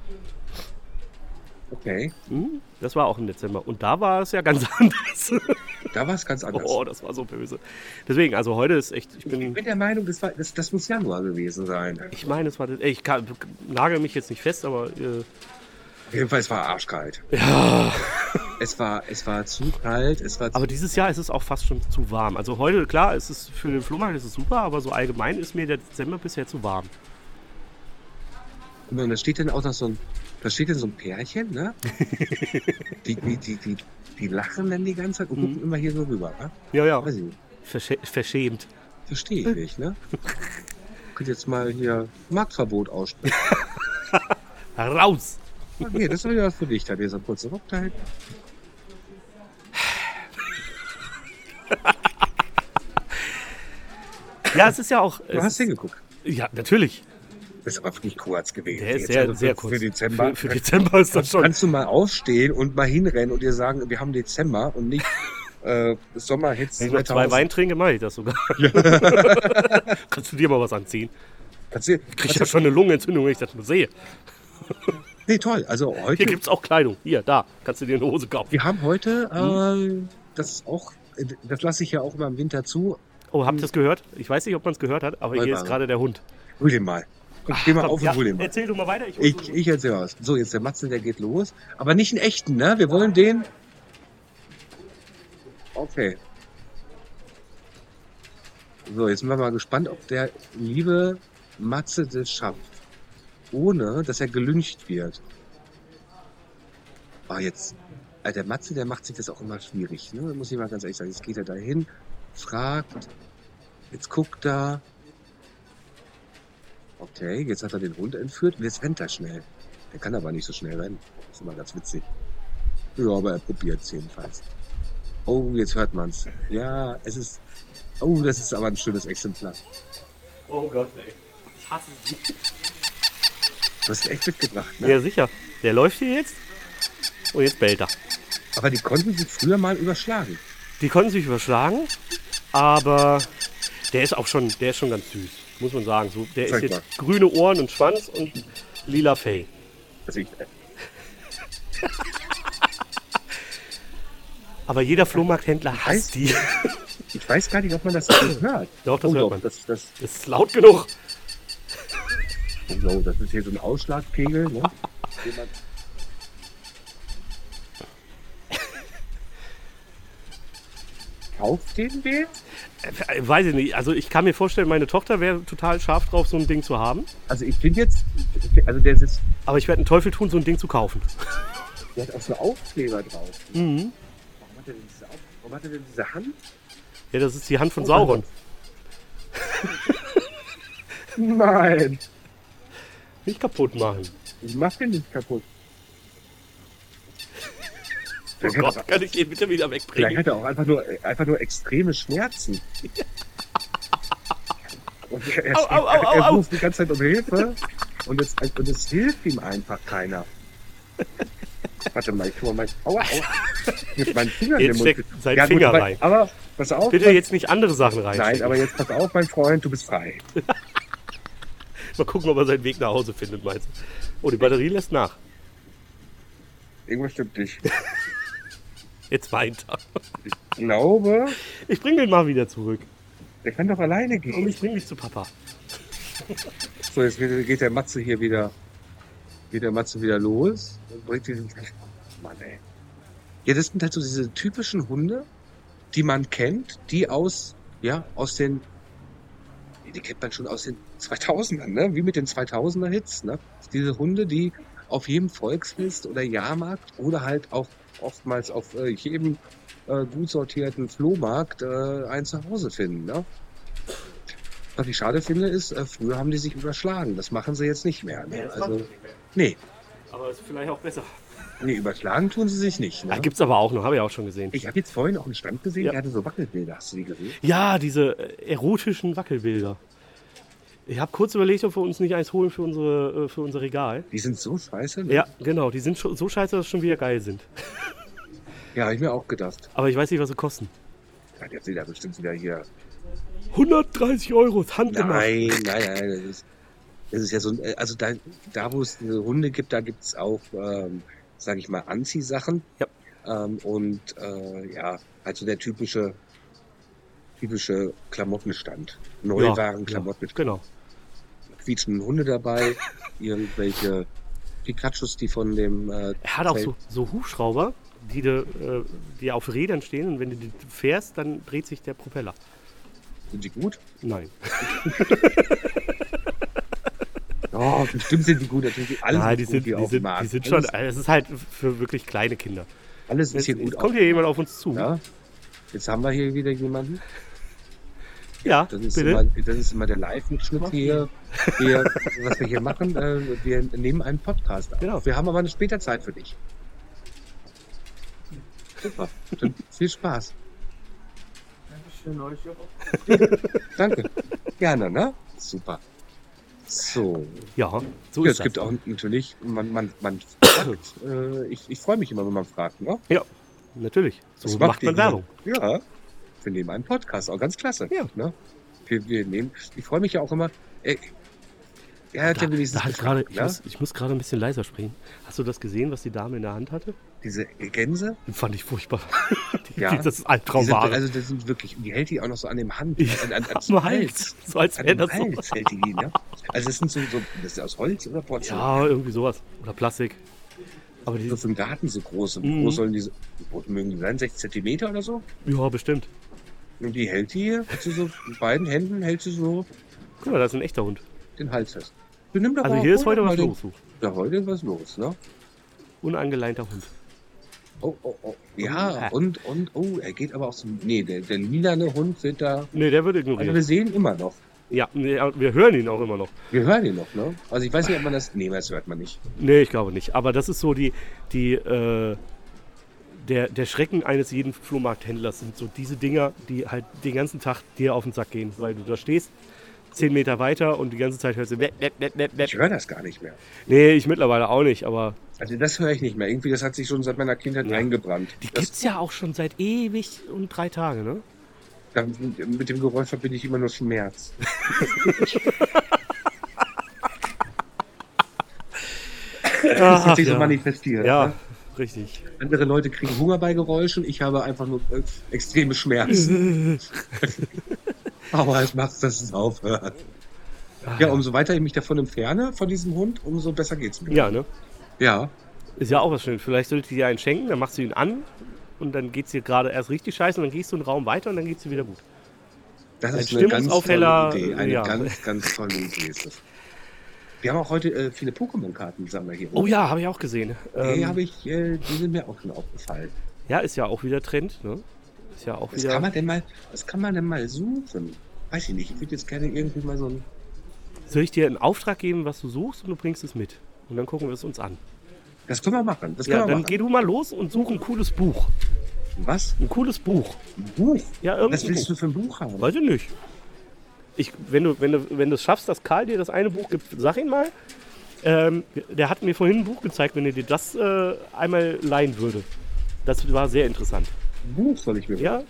Speaker 2: Okay,
Speaker 1: Mhm, das war auch im Dezember. Und da war es ja ganz anders.
Speaker 2: da war es ganz anders.
Speaker 1: Oh, das war so böse. Deswegen, also heute ist echt, ich
Speaker 2: Ich
Speaker 1: bin,
Speaker 2: bin der Meinung, das, war, das, das muss Januar gewesen sein.
Speaker 1: ich meine, es war, ey, ich kann, nagel mich jetzt nicht fest, aber äh,
Speaker 2: Jedenfalls war arschkalt.
Speaker 1: ja.
Speaker 2: Es war, es war zu kalt, es war zu,
Speaker 1: Aber dieses Jahr ist es auch fast schon zu warm. Also heute, klar, ist es für den Flohmarkt ist es super, aber so allgemein ist mir der Dezember bisher zu warm.
Speaker 2: und da steht dann auch noch so ein, da steht dann so ein Pärchen, ne? die, die, die, die, die lachen dann die ganze Zeit und gucken immer hier so rüber, ne?
Speaker 1: Ja, ja.
Speaker 2: Weiß ich nicht.
Speaker 1: Verschä verschämt.
Speaker 2: Verstehe ich nicht, ne? Ich könnte jetzt mal hier Marktverbot aussprechen.
Speaker 1: Raus!
Speaker 2: Ah, nee, das ist ja was für dich, da dieser kurze Rock da hinten.
Speaker 1: Ja, es ist ja auch.
Speaker 2: Du
Speaker 1: es
Speaker 2: hast
Speaker 1: ist,
Speaker 2: hingeguckt.
Speaker 1: ja, natürlich.
Speaker 2: Das ist aber nicht kurz gewesen.
Speaker 1: Der ist
Speaker 2: Jetzt
Speaker 1: sehr,
Speaker 2: also
Speaker 1: sehr
Speaker 2: für,
Speaker 1: kurz.
Speaker 2: Für Dezember.
Speaker 1: Für, für Dezember ist das schon.
Speaker 2: Kannst du mal aufstehen und mal hinrennen und dir sagen, wir haben Dezember und nicht äh, Sommerhitze.
Speaker 1: Wenn ich noch zwei Wein trinke, mache ich das sogar. Kannst du dir mal was anziehen?
Speaker 2: Kannst du,
Speaker 1: Ich kriege ja schon eine Lungenentzündung, wenn ich das nur sehe.
Speaker 2: nee, toll. Also heute,
Speaker 1: Hier gibt es auch Kleidung. Hier, da. Kannst du dir eine Hose kaufen.
Speaker 2: wir haben heute, äh, das ist auch, das lasse ich ja auch immer im Winter zu.
Speaker 1: Oh, habt ihr das gehört? Ich weiß nicht, ob man es gehört hat, aber hier
Speaker 2: Warte
Speaker 1: ist
Speaker 2: mal.
Speaker 1: gerade der Hund.
Speaker 2: Hol den mal. Komm, steh mal
Speaker 1: Komm,
Speaker 2: auf und
Speaker 1: ja,
Speaker 2: hol den mal.
Speaker 1: erzähl du mal weiter. Ich,
Speaker 2: Ich, ich erzähl was. So, jetzt der Matze, der geht los. Aber nicht einen echten, ne? Wir wollen den. Okay. So, jetzt sind wir mal gespannt, ob der liebe Matze das schafft. Ohne, dass er gelyncht wird. Ah, jetzt. Also der Matze, der macht sich das auch immer schwierig, ne? Muss ich mal ganz ehrlich sagen. Jetzt geht er da hin, fragt, jetzt guckt er. Okay, jetzt hat er den Hund entführt und jetzt rennt er schnell. Der kann aber nicht so schnell rennen. Das ist immer ganz witzig. Ja, aber er probiert es jedenfalls. Oh, jetzt hört man's. Ja, es ist. Oh, das ist aber ein schönes Exemplar.
Speaker 1: Oh Gott, ey. Ich hasse sie.
Speaker 2: Du hast ihn echt mitgebracht, ne?
Speaker 1: Ja, sicher. Der läuft hier jetzt und jetzt bellt er.
Speaker 2: Aber die konnten sich früher mal überschlagen.
Speaker 1: Die konnten sich überschlagen, aber der ist auch schon, der ist schon ganz süß, muss man sagen. So, der
Speaker 2: Zeig
Speaker 1: ist
Speaker 2: mal.
Speaker 1: jetzt grüne Ohren und Schwanz und lila Fell.
Speaker 2: Also ich,
Speaker 1: Aber jeder Flohmarkthändler hasst die.
Speaker 2: ich weiß gar nicht, ob man das hört.
Speaker 1: Doch, das
Speaker 2: oh,
Speaker 1: hört
Speaker 2: doch,
Speaker 1: man.
Speaker 2: Das, das,
Speaker 1: Das ist laut genug.
Speaker 2: oh, das ist hier so ein Ausschlagpegel. Ne? Jemand, kauft den wer?
Speaker 1: Äh, Weiß ich nicht. Also ich kann mir vorstellen, meine Tochter wäre total scharf drauf, so ein Ding zu haben.
Speaker 2: Also ich bin jetzt, also der ist,
Speaker 1: Aber ich werde einen Teufel tun, so ein Ding zu kaufen.
Speaker 2: der hat auch so Aufkleber drauf.
Speaker 1: Mhm.
Speaker 2: Warum hat er denn diese, Auf, warum hat er denn diese Hand?
Speaker 1: Ja, das ist die Hand von
Speaker 2: Oh,
Speaker 1: Sauron.
Speaker 2: Nein,
Speaker 1: Nicht kaputt machen.
Speaker 2: ich mach den nicht kaputt.
Speaker 1: Oh
Speaker 2: Vielleicht hat
Speaker 1: Gott,
Speaker 2: er-
Speaker 1: kann ich den bitte wieder
Speaker 2: Vielleicht
Speaker 1: wegbringen?
Speaker 2: hat er auch einfach nur, einfach nur extreme Schmerzen. Und er, er,
Speaker 1: Au, au, au, au,
Speaker 2: er
Speaker 1: au.
Speaker 2: ruft die ganze Zeit um Hilfe und es, und es hilft ihm einfach keiner. Warte mal, ich tu mal mein, aua, aua, mit meinen Fingern
Speaker 1: Jetzt
Speaker 2: in den
Speaker 1: steckt
Speaker 2: Mund.
Speaker 1: sein
Speaker 2: Ja, gut,
Speaker 1: Finger
Speaker 2: aber,
Speaker 1: rein.
Speaker 2: aber pass auf.
Speaker 1: Bitte jetzt nicht andere Sachen rein.
Speaker 2: Nein, aber jetzt pass auf, mein Freund, du bist frei.
Speaker 1: Mal gucken, ob er seinen Weg nach Hause findet, meinst du? Oh, die Batterie lässt nach.
Speaker 2: Irgendwas stimmt nicht.
Speaker 1: Jetzt weint er.
Speaker 2: Ich glaube,
Speaker 1: Ich bring den mal wieder zurück.
Speaker 2: der kann doch alleine
Speaker 1: Und
Speaker 2: gehen.
Speaker 1: ich bring dich zu Papa.
Speaker 2: So, jetzt geht geht der Matze hier wieder, geht der Matze wieder los und bringt diesen, Mann, ey. Ja, das sind halt so diese typischen Hunde, die man kennt, die aus, ja, aus den, die kennt man schon aus den zweitausendern, ne? Wie mit den zweitausender Hits, ne? Diese Hunde, die auf jedem Volksfest oder Jahrmarkt oder halt auch oftmals auf äh, jedem äh, gut sortierten Flohmarkt äh, ein Zuhause finden, ne? Was ich schade finde, ist, äh, früher haben die sich überschlagen. Das machen sie jetzt nicht mehr. Ne? Also, nee,
Speaker 1: Aber ist vielleicht auch besser.
Speaker 2: nee, überschlagen tun sie sich nicht.
Speaker 1: Ja,
Speaker 2: Ne?
Speaker 1: gibt's aber auch noch, habe ich auch schon gesehen.
Speaker 2: Ich habe jetzt vorhin auch einen Stand gesehen,
Speaker 1: Ja.
Speaker 2: der hatte so Wackelbilder. Hast du die gesehen?
Speaker 1: Ja, diese äh, erotischen Wackelbilder. Ich habe kurz überlegt, ob wir uns nicht eins holen für, unsere, äh, für unser Regal.
Speaker 2: Die sind so scheiße. Ne?
Speaker 1: Ja, genau. Die sind schon so scheiße, dass sie schon wieder geil sind.
Speaker 2: Ja, habe ich mir auch gedacht.
Speaker 1: Aber ich weiß nicht, was sie kosten.
Speaker 2: Ja, jetzt sieht er bestimmt wieder hier.
Speaker 1: hundertdreißig Euro, ist handgemacht.
Speaker 2: Nein, nein, nein. Das ist, das ist ja so ein, äh, also da, da wo es diese Hunde gibt, da gibt es auch, ähm, sage ich mal, Anziehsachen.
Speaker 1: Ja.
Speaker 2: Ähm, und äh, ja, also der typische, typische Klamottenstand. Neuwaren-Klamottenstand.
Speaker 1: Genau.
Speaker 2: Quietschenden Hunde dabei, irgendwelche Pikachus, die von dem äh,
Speaker 1: Er hat auch
Speaker 2: Feld-
Speaker 1: so, so Hubschrauber, die, de, äh, die auf Rädern stehen und wenn du die fährst, dann dreht sich der Propeller.
Speaker 2: Sind die gut?
Speaker 1: Nein.
Speaker 2: Ja, bestimmt sind die gut. Natürlich die- alles
Speaker 1: Nein,
Speaker 2: ist
Speaker 1: die
Speaker 2: gut
Speaker 1: sind,
Speaker 2: hier
Speaker 1: die
Speaker 2: auf dem
Speaker 1: sind,
Speaker 2: Markt.
Speaker 1: die sind schon,
Speaker 2: Alles,
Speaker 1: es ist halt für wirklich kleine Kinder.
Speaker 2: alles ist
Speaker 1: Jetzt,
Speaker 2: hier
Speaker 1: jetzt
Speaker 2: gut
Speaker 1: kommt
Speaker 2: auf.
Speaker 1: hier jemand auf uns zu.
Speaker 2: Ja, jetzt haben wir hier wieder jemanden.
Speaker 1: Ja,
Speaker 2: Das ist,
Speaker 1: bitte.
Speaker 2: immer, das ist immer der Live-Mitschnitt hier, hier, was wir hier machen. Äh, wir nehmen einen Podcast auf.
Speaker 1: Genau.
Speaker 2: Wir haben aber eine später Zeit für dich. Super. Dann viel Spaß. Danke. Gerne, ne? Super. So.
Speaker 1: Ja, so
Speaker 2: Ja,
Speaker 1: ist
Speaker 2: es gibt
Speaker 1: das.
Speaker 2: auch natürlich, man, man, man fragt, äh, ich, ich freue mich immer, wenn man fragt, ne?
Speaker 1: Ja, natürlich. So
Speaker 2: Was
Speaker 1: macht
Speaker 2: ihr
Speaker 1: man Werbung.
Speaker 2: hier? Ja, wir nehmen einen Podcast, auch ganz klasse.
Speaker 1: Ja.
Speaker 2: Ne? Wir, wir nehmen, ich freue mich ja auch immer, äh, er hat
Speaker 1: Da,
Speaker 2: ja wenigstens
Speaker 1: da hat
Speaker 2: gefragt,
Speaker 1: gerade, ich,
Speaker 2: ne?
Speaker 1: muss, ich muss gerade ein bisschen leiser sprechen. Hast du das gesehen, was die Dame in der Hand hatte?
Speaker 2: Diese Gänse,
Speaker 1: Die fand ich furchtbar. Die,
Speaker 2: Ja.
Speaker 1: Das ist
Speaker 2: die sind,
Speaker 1: Albtraumware.
Speaker 2: also das sind wirklich, die hält die auch noch so an dem Hand,
Speaker 1: Ja,
Speaker 2: an, an, ans
Speaker 1: am
Speaker 2: Hals.
Speaker 1: Hals. So als
Speaker 2: An
Speaker 1: wäre
Speaker 2: dem
Speaker 1: das so.
Speaker 2: Hals hält die die, ne? Also das sind so, so, das ist aus Holz oder Porzellan?
Speaker 1: Ja, irgendwie sowas. Oder Plastik. Aber die,
Speaker 2: Das ist im Garten so groß. Und wie
Speaker 1: Mhm.
Speaker 2: groß sollen diese, wie groß mögen die sein? sechs Zentimeter oder so?
Speaker 1: ja, bestimmt.
Speaker 2: Und die hält die, hat sie so mit beiden Händen, hält sie so
Speaker 1: Guck mal, das ist ein echter Hund.
Speaker 2: den Hals fest. Du nimm doch
Speaker 1: Also
Speaker 2: mal-
Speaker 1: hier ist
Speaker 2: hol
Speaker 1: heute
Speaker 2: doch
Speaker 1: was
Speaker 2: mal
Speaker 1: los. du.
Speaker 2: Den, ja, heute ist was los, ne?
Speaker 1: Unangeleinter Hund.
Speaker 2: Oh, oh, oh. Ja, und, und, oh, er geht aber auch zum. Nee, der, der lilane Hund wird da.
Speaker 1: Nee, der wird
Speaker 2: Also
Speaker 1: ignoriert.
Speaker 2: wir sehen immer noch.
Speaker 1: Ja, nee, aber wir hören ihn auch immer noch.
Speaker 2: Wir hören ihn noch, ne? Also ich weiß nicht, ob man das. Nee, das hört man nicht.
Speaker 1: Nee, ich glaube nicht. Aber das ist so die, die, äh, der, der Schrecken eines jeden Flohmarkthändlers sind so diese Dinger, die halt den ganzen Tag dir auf den Sack gehen, weil du da stehst, zehn Meter weiter und die ganze Zeit hörst du wett, wett, wett, wett,
Speaker 2: Ich
Speaker 1: wett.
Speaker 2: höre das gar nicht mehr.
Speaker 1: Nee, ich mittlerweile auch nicht, aber
Speaker 2: Also das höre ich nicht mehr. Irgendwie, das hat sich schon seit meiner Kindheit
Speaker 1: Ja.
Speaker 2: eingebrannt.
Speaker 1: die
Speaker 2: Das,
Speaker 1: gibt's ja auch schon seit ewig und drei Tage, ne?
Speaker 2: da, mit dem Geräusch verbinde ich immer nur Schmerz. Das hat sich so
Speaker 1: ja.
Speaker 2: manifestiert.
Speaker 1: Ja,
Speaker 2: Ne?
Speaker 1: richtig.
Speaker 2: Andere Leute kriegen Hunger bei Geräuschen, ich habe einfach nur äh, extreme Schmerzen. Aber es macht, dass es aufhört. Ja, umso weiter ich mich davon entferne, von diesem Hund, umso besser geht's mir.
Speaker 1: Ja, ne?
Speaker 2: Ja.
Speaker 1: Ist ja auch was Schönes. Vielleicht solltet ihr dir einen schenken, dann machst du ihn an und dann geht's dir gerade erst richtig scheiße und dann gehst du einen Raum weiter und dann geht's dir wieder gut.
Speaker 2: Das
Speaker 1: Ein
Speaker 2: ist eine ganz
Speaker 1: Stimmungsaufheller,
Speaker 2: tolle Idee. Eine
Speaker 1: ja.
Speaker 2: ganz, ganz tolle Idee ist das. Wir haben auch heute äh, viele Pokémon-Karten, sagen wir hier.
Speaker 1: Oh ja, habe ich auch gesehen.
Speaker 2: Die,
Speaker 1: Ähm,
Speaker 2: habe ich, äh, die sind mir auch schon aufgefallen.
Speaker 1: ja, ist ja auch wieder Trend, ne? Ist ja auch
Speaker 2: Was
Speaker 1: wieder.
Speaker 2: kann man denn mal, was kann man denn mal suchen? Weiß ich nicht. Ich würde jetzt gerne irgendwie mal so ein.
Speaker 1: Soll ich dir einen Auftrag geben, was du suchst und du bringst es mit? Und dann gucken wir es uns an.
Speaker 2: Das können wir machen. Das können
Speaker 1: Ja,
Speaker 2: wir
Speaker 1: dann
Speaker 2: machen.
Speaker 1: geh du mal los und such ein cooles Buch.
Speaker 2: Was?
Speaker 1: Ein cooles Buch.
Speaker 2: Ein Buch?
Speaker 1: Ja,
Speaker 2: Was
Speaker 1: irgendein
Speaker 2: willst
Speaker 1: Buch.
Speaker 2: du für ein Buch haben?
Speaker 1: Weiß ich nicht. Ich, wenn du wenn du wenn du es schaffst, dass Karl dir das eine Buch gibt, sag ihn mal. Ähm, der hat mir vorhin ein Buch gezeigt, wenn er dir das äh, einmal leihen würde. Das war sehr interessant.
Speaker 2: Ein Buch soll ich mir.
Speaker 1: Ja,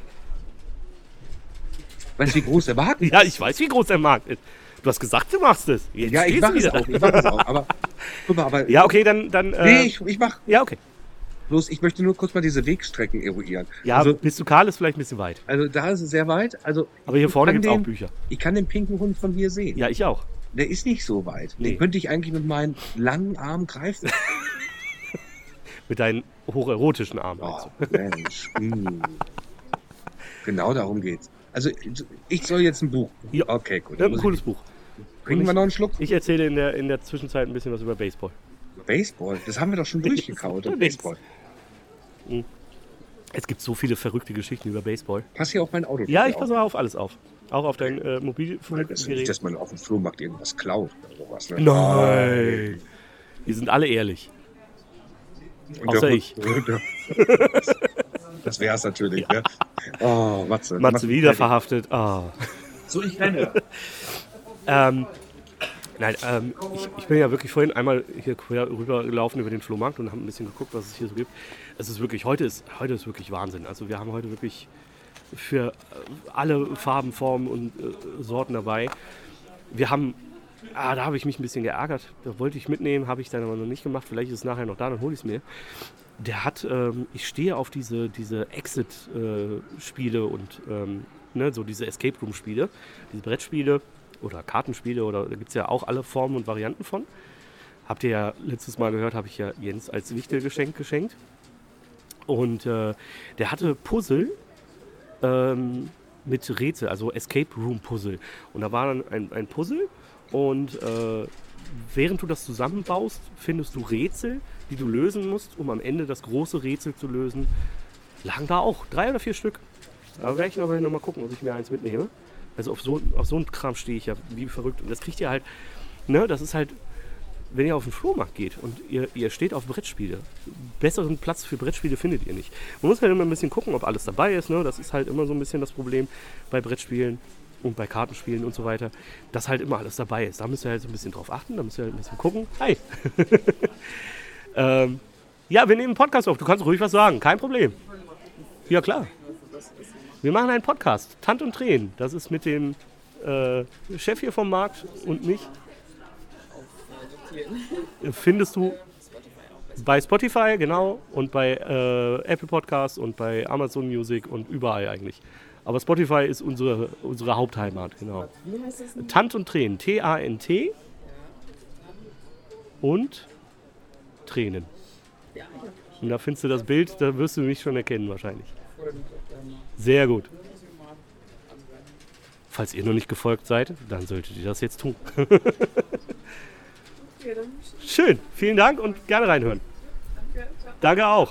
Speaker 2: Weißt du, wie groß der Markt ist?
Speaker 1: ja, ich weiß, wie groß der Markt ist. Du hast gesagt, du machst es. Jetzt
Speaker 2: Ja, ich
Speaker 1: stehst
Speaker 2: mache
Speaker 1: du
Speaker 2: es
Speaker 1: wieder.
Speaker 2: auch. Ich mache es auch. Aber, guck mal, aber.
Speaker 1: Ja, okay, dann dann. Äh,
Speaker 2: Nee, ich, ich mach.
Speaker 1: ja, okay.
Speaker 2: Bloß, ich möchte nur kurz mal diese Wegstrecken eruieren.
Speaker 1: Ja,
Speaker 2: Also,
Speaker 1: bis zu Karl ist vielleicht ein bisschen weit.
Speaker 2: also da ist es sehr weit. Also,
Speaker 1: Aber hier
Speaker 2: ich
Speaker 1: vorne
Speaker 2: kann
Speaker 1: gibt es auch
Speaker 2: den-
Speaker 1: Bücher.
Speaker 2: Ich kann den pinken Hund von dir sehen.
Speaker 1: Ja, ich auch.
Speaker 2: Der ist nicht so weit.
Speaker 1: Nee.
Speaker 2: Den könnte ich eigentlich mit meinen langen Armen greifen.
Speaker 1: Mit deinen hocherotischen Armen.
Speaker 2: Oh,
Speaker 1: meinst du?
Speaker 2: Mensch. Hm. Genau darum geht's. Also, ich soll jetzt ein Buch.
Speaker 1: Ja.
Speaker 2: Okay, gut.
Speaker 1: Ja,
Speaker 2: Dann
Speaker 1: ein
Speaker 2: muss
Speaker 1: cooles
Speaker 2: ich,
Speaker 1: Buch.
Speaker 2: Bringen wir noch einen Schluck?
Speaker 1: Ich erzähle in der, in der Zwischenzeit ein bisschen was über Baseball.
Speaker 2: Baseball. Das haben wir doch schon durchgekaut.
Speaker 1: Ja,
Speaker 2: Baseball.
Speaker 1: Es gibt so viele verrückte Geschichten über Baseball.
Speaker 2: Pass hier auf mein Auto.
Speaker 1: Ja, ich
Speaker 2: auf.
Speaker 1: passe auf alles auf. Auch auf dein äh,
Speaker 2: Das ist nicht,
Speaker 1: Mobilfunkgerät.
Speaker 2: dass man auf dem Flohmarkt irgendwas klaut oder sowas. Ne?
Speaker 1: Nein. Die sind alle ehrlich.
Speaker 2: Und
Speaker 1: Außer
Speaker 2: der
Speaker 1: ich.
Speaker 2: Hund- Das wär's natürlich. Ne? Oh, Matze.
Speaker 1: Matze
Speaker 2: Mach-
Speaker 1: wieder verhaftet. Ah.
Speaker 2: So, ich renne.
Speaker 1: Ähm, nein, ähm, ich, ich bin ja wirklich vorhin einmal hier quer rübergelaufen über den Flohmarkt und habe ein bisschen geguckt, was es hier so gibt. Es ist wirklich, heute ist, heute ist wirklich Wahnsinn. Also wir haben heute wirklich für äh, alle Farben, Formen und äh, Sorten dabei. Wir haben, ah, da habe ich mich ein bisschen geärgert. Da wollte ich mitnehmen, habe ich dann aber noch nicht gemacht. Vielleicht ist es nachher noch da, dann hole ich es mir. Der hat, ähm, ich stehe auf diese, diese Exit-Spiele und ähm, ne, so diese Escape Room-Spiele, diese Brettspiele oder Kartenspiele, oder da gibt es ja auch alle Formen und Varianten von. Habt ihr ja letztes Mal gehört, habe ich ja Jens als Wichtelgeschenk geschenkt. Und äh, der hatte Puzzle ähm, mit Rätsel, also Escape Room Puzzle. Und da war dann ein, ein Puzzle und äh, während du das zusammenbaust, findest du Rätsel, die du lösen musst, um am Ende das große Rätsel zu lösen. Lagen da auch, drei oder vier Stück. Da werde ich aber noch mal gucken, ob ich mir eins mitnehme. Also auf so, auf so einen Kram stehe ich ja wie verrückt. Und das kriegt ihr halt, ne, das ist halt, wenn ihr auf den Flohmarkt geht und ihr, ihr steht auf Brettspiele, besseren Platz für Brettspiele findet ihr nicht. Man muss halt immer ein bisschen gucken, ob alles dabei ist. Ne? Das ist halt immer so ein bisschen das Problem bei Brettspielen und bei Kartenspielen und so weiter, dass halt immer alles dabei ist. Da müsst ihr halt so ein bisschen drauf achten, da müsst ihr halt ein bisschen gucken. Hi! ähm, ja, wir nehmen einen Podcast auf. Du kannst ruhig was sagen, kein Problem. Ja, klar. Wir machen einen Podcast, Tant und Tränen. Das ist mit dem äh, Chef hier vom Markt und mich. Findest du bei Spotify, genau, und bei äh, Apple Podcasts und bei Amazon Music und überall eigentlich. Aber Spotify ist unsere, unsere Hauptheimat, genau.
Speaker 4: Wie heißt das denn?
Speaker 1: Tant und Tränen, T A N T und Tränen.
Speaker 4: Ja, ich hab
Speaker 1: Und da findest du das Bild, da wirst du mich schon erkennen wahrscheinlich.
Speaker 4: folgend auf deinem
Speaker 1: Sehr gut. falls ihr noch nicht gefolgt seid, dann solltet ihr das jetzt tun.
Speaker 4: Okay, dann
Speaker 1: Schön, vielen Dank und gerne reinhören.
Speaker 4: danke. Ciao.
Speaker 1: Danke auch.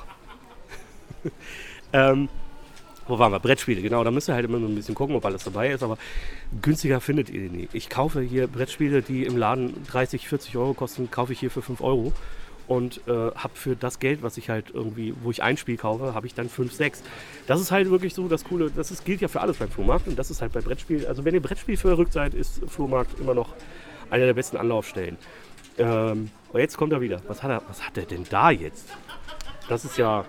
Speaker 1: ähm, wo waren wir? Brettspiele, genau. Da müsst ihr halt immer so ein bisschen gucken, ob alles dabei ist. Aber günstiger findet ihr die nie. Ich kaufe hier Brettspiele, die im Laden dreißig, vierzig Euro kosten, kaufe ich hier für fünf Euro. Und äh, habe für das Geld, was ich halt irgendwie, wo ich ein Spiel kaufe, habe ich dann fünf, sechs. Das ist halt wirklich so das Coole. Das ist, gilt ja für alles beim Flohmarkt. Und das ist halt bei Brettspielen. Also wenn ihr Brettspiel verrückt seid, ist Flohmarkt immer noch einer der besten Anlaufstellen. Ähm, aber jetzt kommt er wieder. Was hat er, was hat er denn da jetzt? Das ist ja...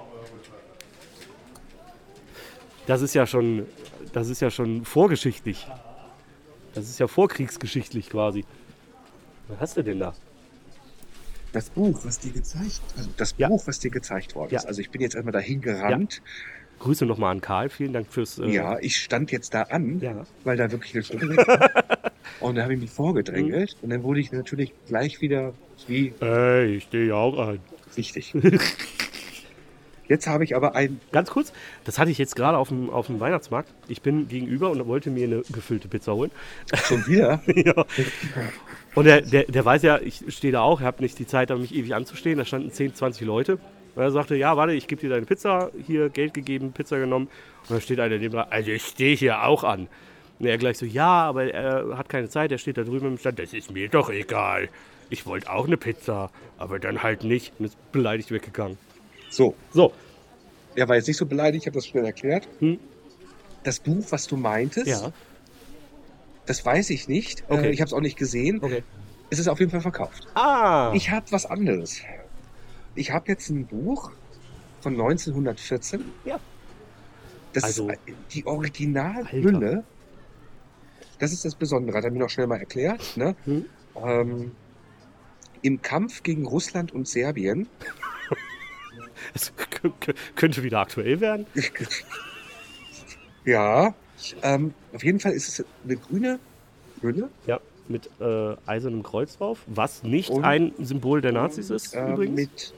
Speaker 1: Das ist ja schon, das ist ja schon vorgeschichtlich. Das ist ja vorkriegsgeschichtlich quasi. Was hast du denn da?
Speaker 2: Das Buch, was dir gezeigt, also das
Speaker 1: Ja.
Speaker 2: Buch, was dir gezeigt worden ist.
Speaker 1: Ja.
Speaker 2: Also ich bin jetzt einmal dahin gerannt.
Speaker 1: Grüße nochmal an Karl. Vielen Dank fürs... äh,
Speaker 2: Ja, ich stand jetzt da an,
Speaker 1: Ja.
Speaker 2: weil da wirklich eine Stunde war. Und da habe ich mich vorgedrängelt. Und dann wurde ich natürlich gleich wieder wie
Speaker 1: Ey, ich stehe ja auch ein.
Speaker 2: richtig. Jetzt habe ich aber ein,
Speaker 1: Ganz kurz, das hatte ich jetzt gerade auf dem, auf dem Weihnachtsmarkt. Ich bin gegenüber und wollte mir eine gefüllte Pizza holen.
Speaker 2: schon wieder.
Speaker 1: Ja. Und der, der, der weiß ja, ich stehe da auch, ich habe nicht die Zeit, da mich ewig anzustehen. Da standen zehn, zwanzig Leute. Und er sagte, ja, warte, ich gebe dir deine Pizza. Hier Geld gegeben, Pizza genommen. Und dann steht einer neben dran, also ich stehe hier auch an. Und er gleich so, ja, aber er hat keine Zeit, er steht da drüben im Stand. Das ist mir doch egal. Ich wollte auch eine Pizza, aber dann halt nicht. Und ist beleidigt weggegangen.
Speaker 2: So,
Speaker 1: So,
Speaker 2: er war jetzt nicht so beleidigt, ich habe das schnell erklärt.
Speaker 1: Hm.
Speaker 2: Das Buch, was du meintest,
Speaker 1: ja,
Speaker 2: das weiß ich nicht.
Speaker 1: Okay.
Speaker 2: Äh, ich habe es auch nicht gesehen.
Speaker 1: okay.
Speaker 2: Es ist auf jeden Fall verkauft.
Speaker 1: Ah,
Speaker 2: Ich habe was anderes. Ich habe jetzt ein Buch von neunzehnhundertvierzehn.
Speaker 1: ja.
Speaker 2: Das
Speaker 1: Also-
Speaker 2: ist die Originalhülle. Das ist das Besondere, hat er mir noch schnell mal erklärt. Ne?
Speaker 1: Hm.
Speaker 2: Ähm, Im Kampf gegen Russland und Serbien.
Speaker 1: Es k- k- könnte wieder aktuell werden.
Speaker 2: Ja, ähm, auf jeden Fall ist es eine grüne Hülle.
Speaker 1: Ja, mit äh, eisernem Kreuz drauf, was nicht
Speaker 2: Und-
Speaker 1: ein Symbol der Nazis ist,
Speaker 2: äh,
Speaker 1: übrigens.
Speaker 2: Mit,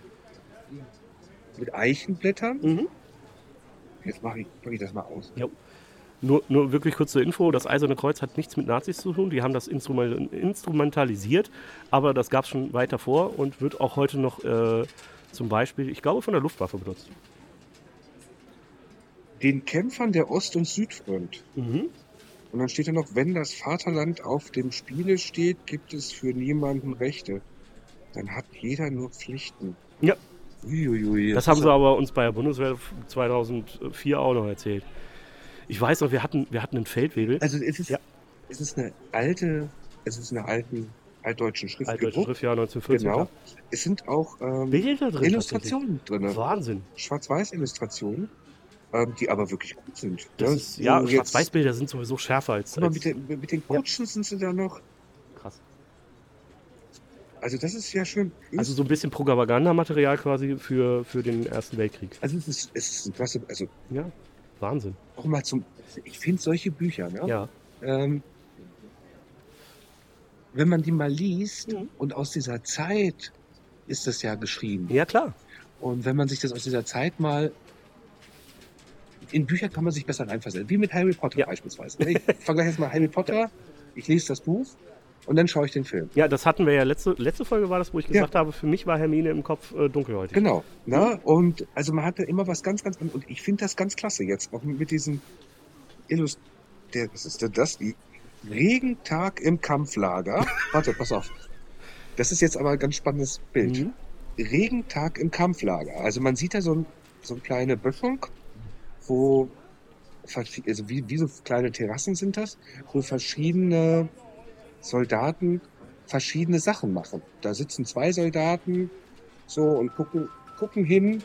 Speaker 2: mit Eichenblättern.
Speaker 1: Mhm.
Speaker 2: Jetzt mache ich, mach ich das mal aus.
Speaker 1: Jo. Nur, nur wirklich kurz zur Info, das Eiserne Kreuz hat nichts mit Nazis zu tun, die haben das instrumen- instrumentalisiert, aber das gab es schon weit davor und wird auch heute noch äh, zum Beispiel, ich glaube, von der Luftwaffe benutzt.
Speaker 2: Den Kämpfern der Ost- und Südfront.
Speaker 1: Mhm.
Speaker 2: Und dann steht da noch, wenn das Vaterland auf dem Spiele steht, gibt es für niemanden Rechte. Dann hat jeder nur Pflichten.
Speaker 1: Ja,
Speaker 2: Uiuiui,
Speaker 1: das haben sie aber uns bei der Bundeswehr zweitausendvier auch noch erzählt. Ich weiß noch, wir hatten, wir hatten einen Feldwebel,
Speaker 2: Also es ist,
Speaker 1: Ja.
Speaker 2: es ist eine alte, es ist eine alten, altdeutschen Schrift
Speaker 1: altdeutsche
Speaker 2: gedruckt.
Speaker 1: Schriftjahr neunzehnhundertvierzehn.
Speaker 2: Genau. Es sind auch ähm,
Speaker 1: Bilder drin.
Speaker 2: Illustrationen
Speaker 1: tatsächlich.
Speaker 2: drin.
Speaker 1: Wahnsinn.
Speaker 2: Schwarz-Weiß-Illustrationen, ähm, die aber wirklich gut sind.
Speaker 1: Das
Speaker 2: ne?
Speaker 1: ist,
Speaker 2: So
Speaker 1: ja,
Speaker 2: jetzt-
Speaker 1: Schwarz-Weiß-Bilder sind sowieso schärfer als.
Speaker 2: Guck mal,
Speaker 1: als
Speaker 2: mit, den, mit den Kutschen sind sie da noch.
Speaker 1: krass.
Speaker 2: Also das ist ja schön.
Speaker 1: Also so ein bisschen Propagandamaterial quasi für, für den Ersten Weltkrieg.
Speaker 2: Also es ist, es ist ein klasse, also
Speaker 1: Ja, Wahnsinn.
Speaker 2: auch mal zum, ich finde solche Bücher, ne?
Speaker 1: Ja.
Speaker 2: ähm, wenn man die mal liest
Speaker 1: Mhm.
Speaker 2: und aus dieser Zeit ist das ja geschrieben.
Speaker 1: Ja, klar.
Speaker 2: Und wenn man sich das aus dieser Zeit mal in Bücher kann man sich besser reinversetzen, wie mit Harry Potter
Speaker 1: Ja.
Speaker 2: beispielsweise. Ich vergleiche jetzt mal Harry Potter, ich lese das Buch und dann schaue ich den Film.
Speaker 1: Ja, das hatten wir ja letzte, letzte Folge war das, wo ich
Speaker 2: Ja.
Speaker 1: gesagt habe, für mich war Hermine im Kopf äh, dunkelhäutig.
Speaker 2: Genau. Ne? Und also man hatte immer was ganz, ganz anderes. Und ich finde das ganz klasse jetzt, auch mit diesem Illust... Der, was ist denn das? Die Regentag im Kampflager. Warte, pass auf. Das ist jetzt aber ein ganz spannendes Bild.
Speaker 1: Mhm.
Speaker 2: Regentag im Kampflager. Also man sieht da so, ein, so eine kleine Böschung, wo, verschi- also wie, wie so kleine Terrassen sind das, wo verschiedene Soldaten verschiedene Sachen machen. Da sitzen zwei Soldaten so und gucken, gucken hin.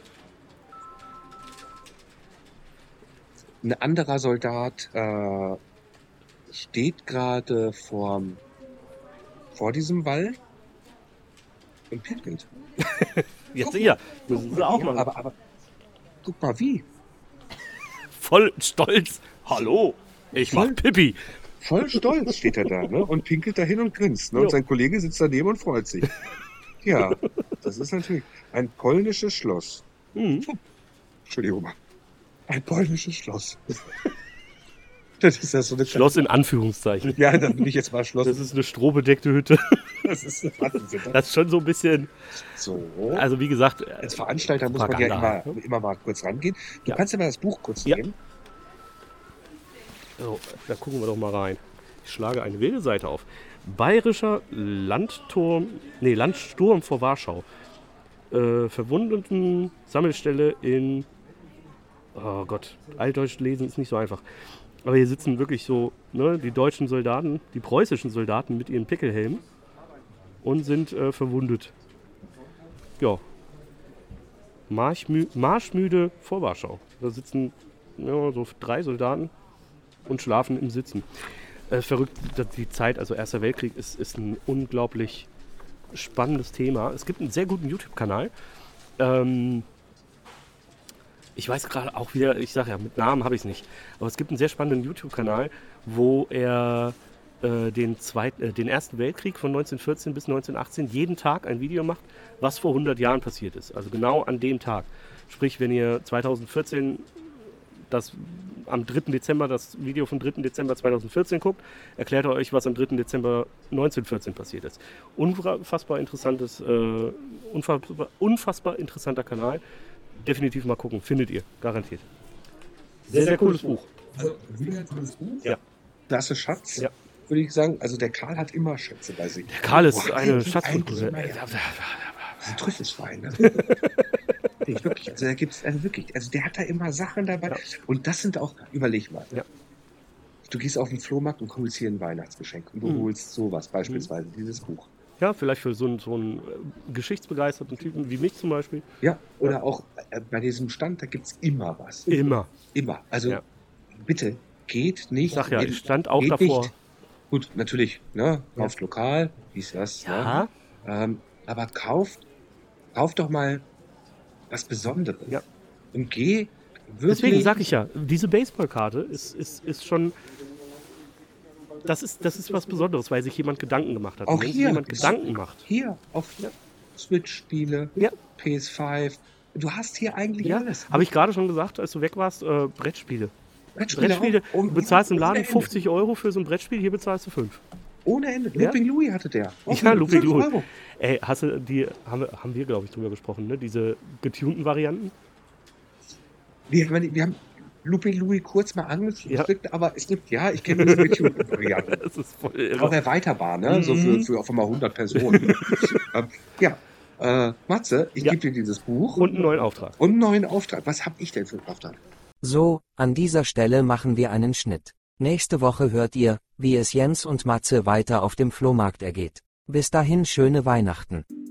Speaker 2: Ein anderer Soldat äh, steht gerade vorm, vor diesem Wall und pinkelt.
Speaker 1: Jetzt
Speaker 2: Guck
Speaker 1: sicher. Müssen sie auch
Speaker 2: Ja,
Speaker 1: machen.
Speaker 2: aber, aber guck mal wie.
Speaker 1: Voll stolz. Hallo, ich mach
Speaker 2: Voll-
Speaker 1: Pipi.
Speaker 2: Voll stolz steht er da, ne? Und pinkelt dahin und grinst. Ne? Und
Speaker 1: Jo.
Speaker 2: sein Kollege sitzt daneben und freut sich. Ja, das ist natürlich ein polnisches Schloss.
Speaker 1: Mhm.
Speaker 2: Entschuldigung mal. Ein polnisches Schloss. Das ist ja so eine
Speaker 1: Schloss in Anführungszeichen.
Speaker 2: Ja, dann bin ich jetzt mal Schloss.
Speaker 1: Das ist eine strohbedeckte Hütte.
Speaker 2: Das ist Wahnsinn.
Speaker 1: Das ist schon so ein bisschen,
Speaker 2: So.
Speaker 1: also wie gesagt,
Speaker 2: Als Veranstalter muss man ja
Speaker 1: Propaganda,
Speaker 2: immer, immer mal kurz rangehen. Du
Speaker 1: Ja.
Speaker 2: kannst ja mal das Buch kurz
Speaker 1: Ja.
Speaker 2: nehmen.
Speaker 1: so, da gucken wir doch mal rein. Ich schlage eine wilde Seite auf. Bayerischer Landturm, nee, Landsturm vor Warschau. Äh, Verwundeten Sammelstelle in, oh Gott, Altdeutsch lesen ist nicht so einfach. Aber hier sitzen wirklich so, ne, die deutschen Soldaten, die preußischen Soldaten mit ihren Pickelhelmen und sind äh, verwundet. Ja. Marschmü marschmüde vor Warschau. Da sitzen ja, so drei Soldaten und schlafen im Sitzen. Äh, verrückt, dass die Zeit, also Erster Weltkrieg, ist, ist ein unglaublich spannendes Thema. Es gibt einen sehr guten YouTube-Kanal. Ähm, ich weiß gerade auch wieder, ich sage ja, mit Namen habe ich es nicht, aber es gibt einen sehr spannenden YouTube-Kanal, wo er äh, den, Zweit-, äh, den Ersten Weltkrieg von neunzehnhundertvierzehn bis neunzehnhundertachtzehn jeden Tag ein Video macht, was vor hundert Jahren passiert ist. Also genau an dem Tag. Sprich, wenn ihr zweitausendvierzehn das am dritten Dezember das Video vom dritten Dezember zweitausendvierzehn guckt, erklärt er euch, was am dritten Dezember neunzehnhundertvierzehn passiert ist. Unfassbar interessantes, äh, unfassbar, unfassbar interessanter Kanal. Definitiv mal gucken, findet ihr, garantiert. Sehr, sehr cooles Buch.
Speaker 2: Also, wie ein tolles Buch.
Speaker 1: Ja.
Speaker 2: Klasse Schatz.
Speaker 1: Ja.
Speaker 2: Würde ich sagen. Also, der Karl hat immer Schätze bei sich. Der
Speaker 1: Karl ist eine Schatzkultur.
Speaker 2: Das ist ein Trüffelsschwein, ne? Nee, wirklich, also da gibt's, also wirklich, also der hat da immer Sachen dabei.
Speaker 1: Ja.
Speaker 2: Und das sind auch, überleg mal.
Speaker 1: Ja.
Speaker 2: Du gehst auf den Flohmarkt und holst hier ein Weihnachtsgeschenk und du
Speaker 1: Mhm.
Speaker 2: holst sowas, beispielsweise dieses Buch.
Speaker 1: Ja, vielleicht für so einen, so einen äh, geschichtsbegeisterten Typen wie mich zum Beispiel.
Speaker 2: Ja, oder auch äh, bei diesem Stand, da gibt's immer was.
Speaker 1: Immer.
Speaker 2: Immer. Also
Speaker 1: Ja.
Speaker 2: bitte, geht nicht.
Speaker 1: Ich sag ja,
Speaker 2: in-
Speaker 1: ich stand auch
Speaker 2: geht
Speaker 1: davor.
Speaker 2: Nicht. Gut, natürlich, ne? Kauft lokal, dies, das.
Speaker 1: Ja.
Speaker 2: Ne? Ähm, aber kauft, kauft doch mal was Besonderes.
Speaker 1: Ja.
Speaker 2: Und geh wirklich.
Speaker 1: Deswegen sag ich ja, diese Baseballkarte ist, ist, ist schon. Das ist, das ist was Besonderes, weil sich jemand Gedanken gemacht hat.
Speaker 2: Auch
Speaker 1: Und wenn sich
Speaker 2: hier.
Speaker 1: jemand Gedanken macht.
Speaker 2: Hier auf Switch-Spiele,
Speaker 1: Ja.
Speaker 2: P S fünf. Du hast hier eigentlich
Speaker 1: Ja,
Speaker 2: alles.
Speaker 1: habe ich gerade schon gesagt, als du weg warst, äh, Brettspiele. Brettspiele,
Speaker 2: auch. Und-
Speaker 1: du bezahlst im
Speaker 2: ohne
Speaker 1: Laden
Speaker 2: Ende.
Speaker 1: fünfzig Euro für so ein Brettspiel, hier bezahlst du fünf.
Speaker 2: Ohne Ende.
Speaker 1: Ja.
Speaker 2: Looping Louis hatte der. Auch
Speaker 1: Ja,
Speaker 2: mit
Speaker 1: Looping
Speaker 2: fünf
Speaker 1: Louis.
Speaker 2: Euro.
Speaker 1: Ey, hast du die, haben wir, haben wir glaube ich, drüber gesprochen, ne? Diese getunten Varianten?
Speaker 2: Wir, haben- wir haben Looping Louis kurz mal angefragt,
Speaker 1: Ja.
Speaker 2: aber es gibt, ja, ich kenne das mit Varianten.
Speaker 1: Das ist voll irre.
Speaker 2: Auch erweiterbar, ne? So für,
Speaker 1: Mhm.
Speaker 2: für auf einmal hundert Personen. ähm, ja, äh, Matze, ich
Speaker 1: Ja.
Speaker 2: gebe dir dieses Buch
Speaker 1: Und einen neuen Auftrag.
Speaker 2: und einen neuen Auftrag. Was habe ich denn für einen Auftrag?
Speaker 5: So, an dieser Stelle machen wir einen Schnitt. Nächste Woche hört ihr, wie es Jens und Matze weiter auf dem Flohmarkt ergeht. Bis dahin schöne Weihnachten.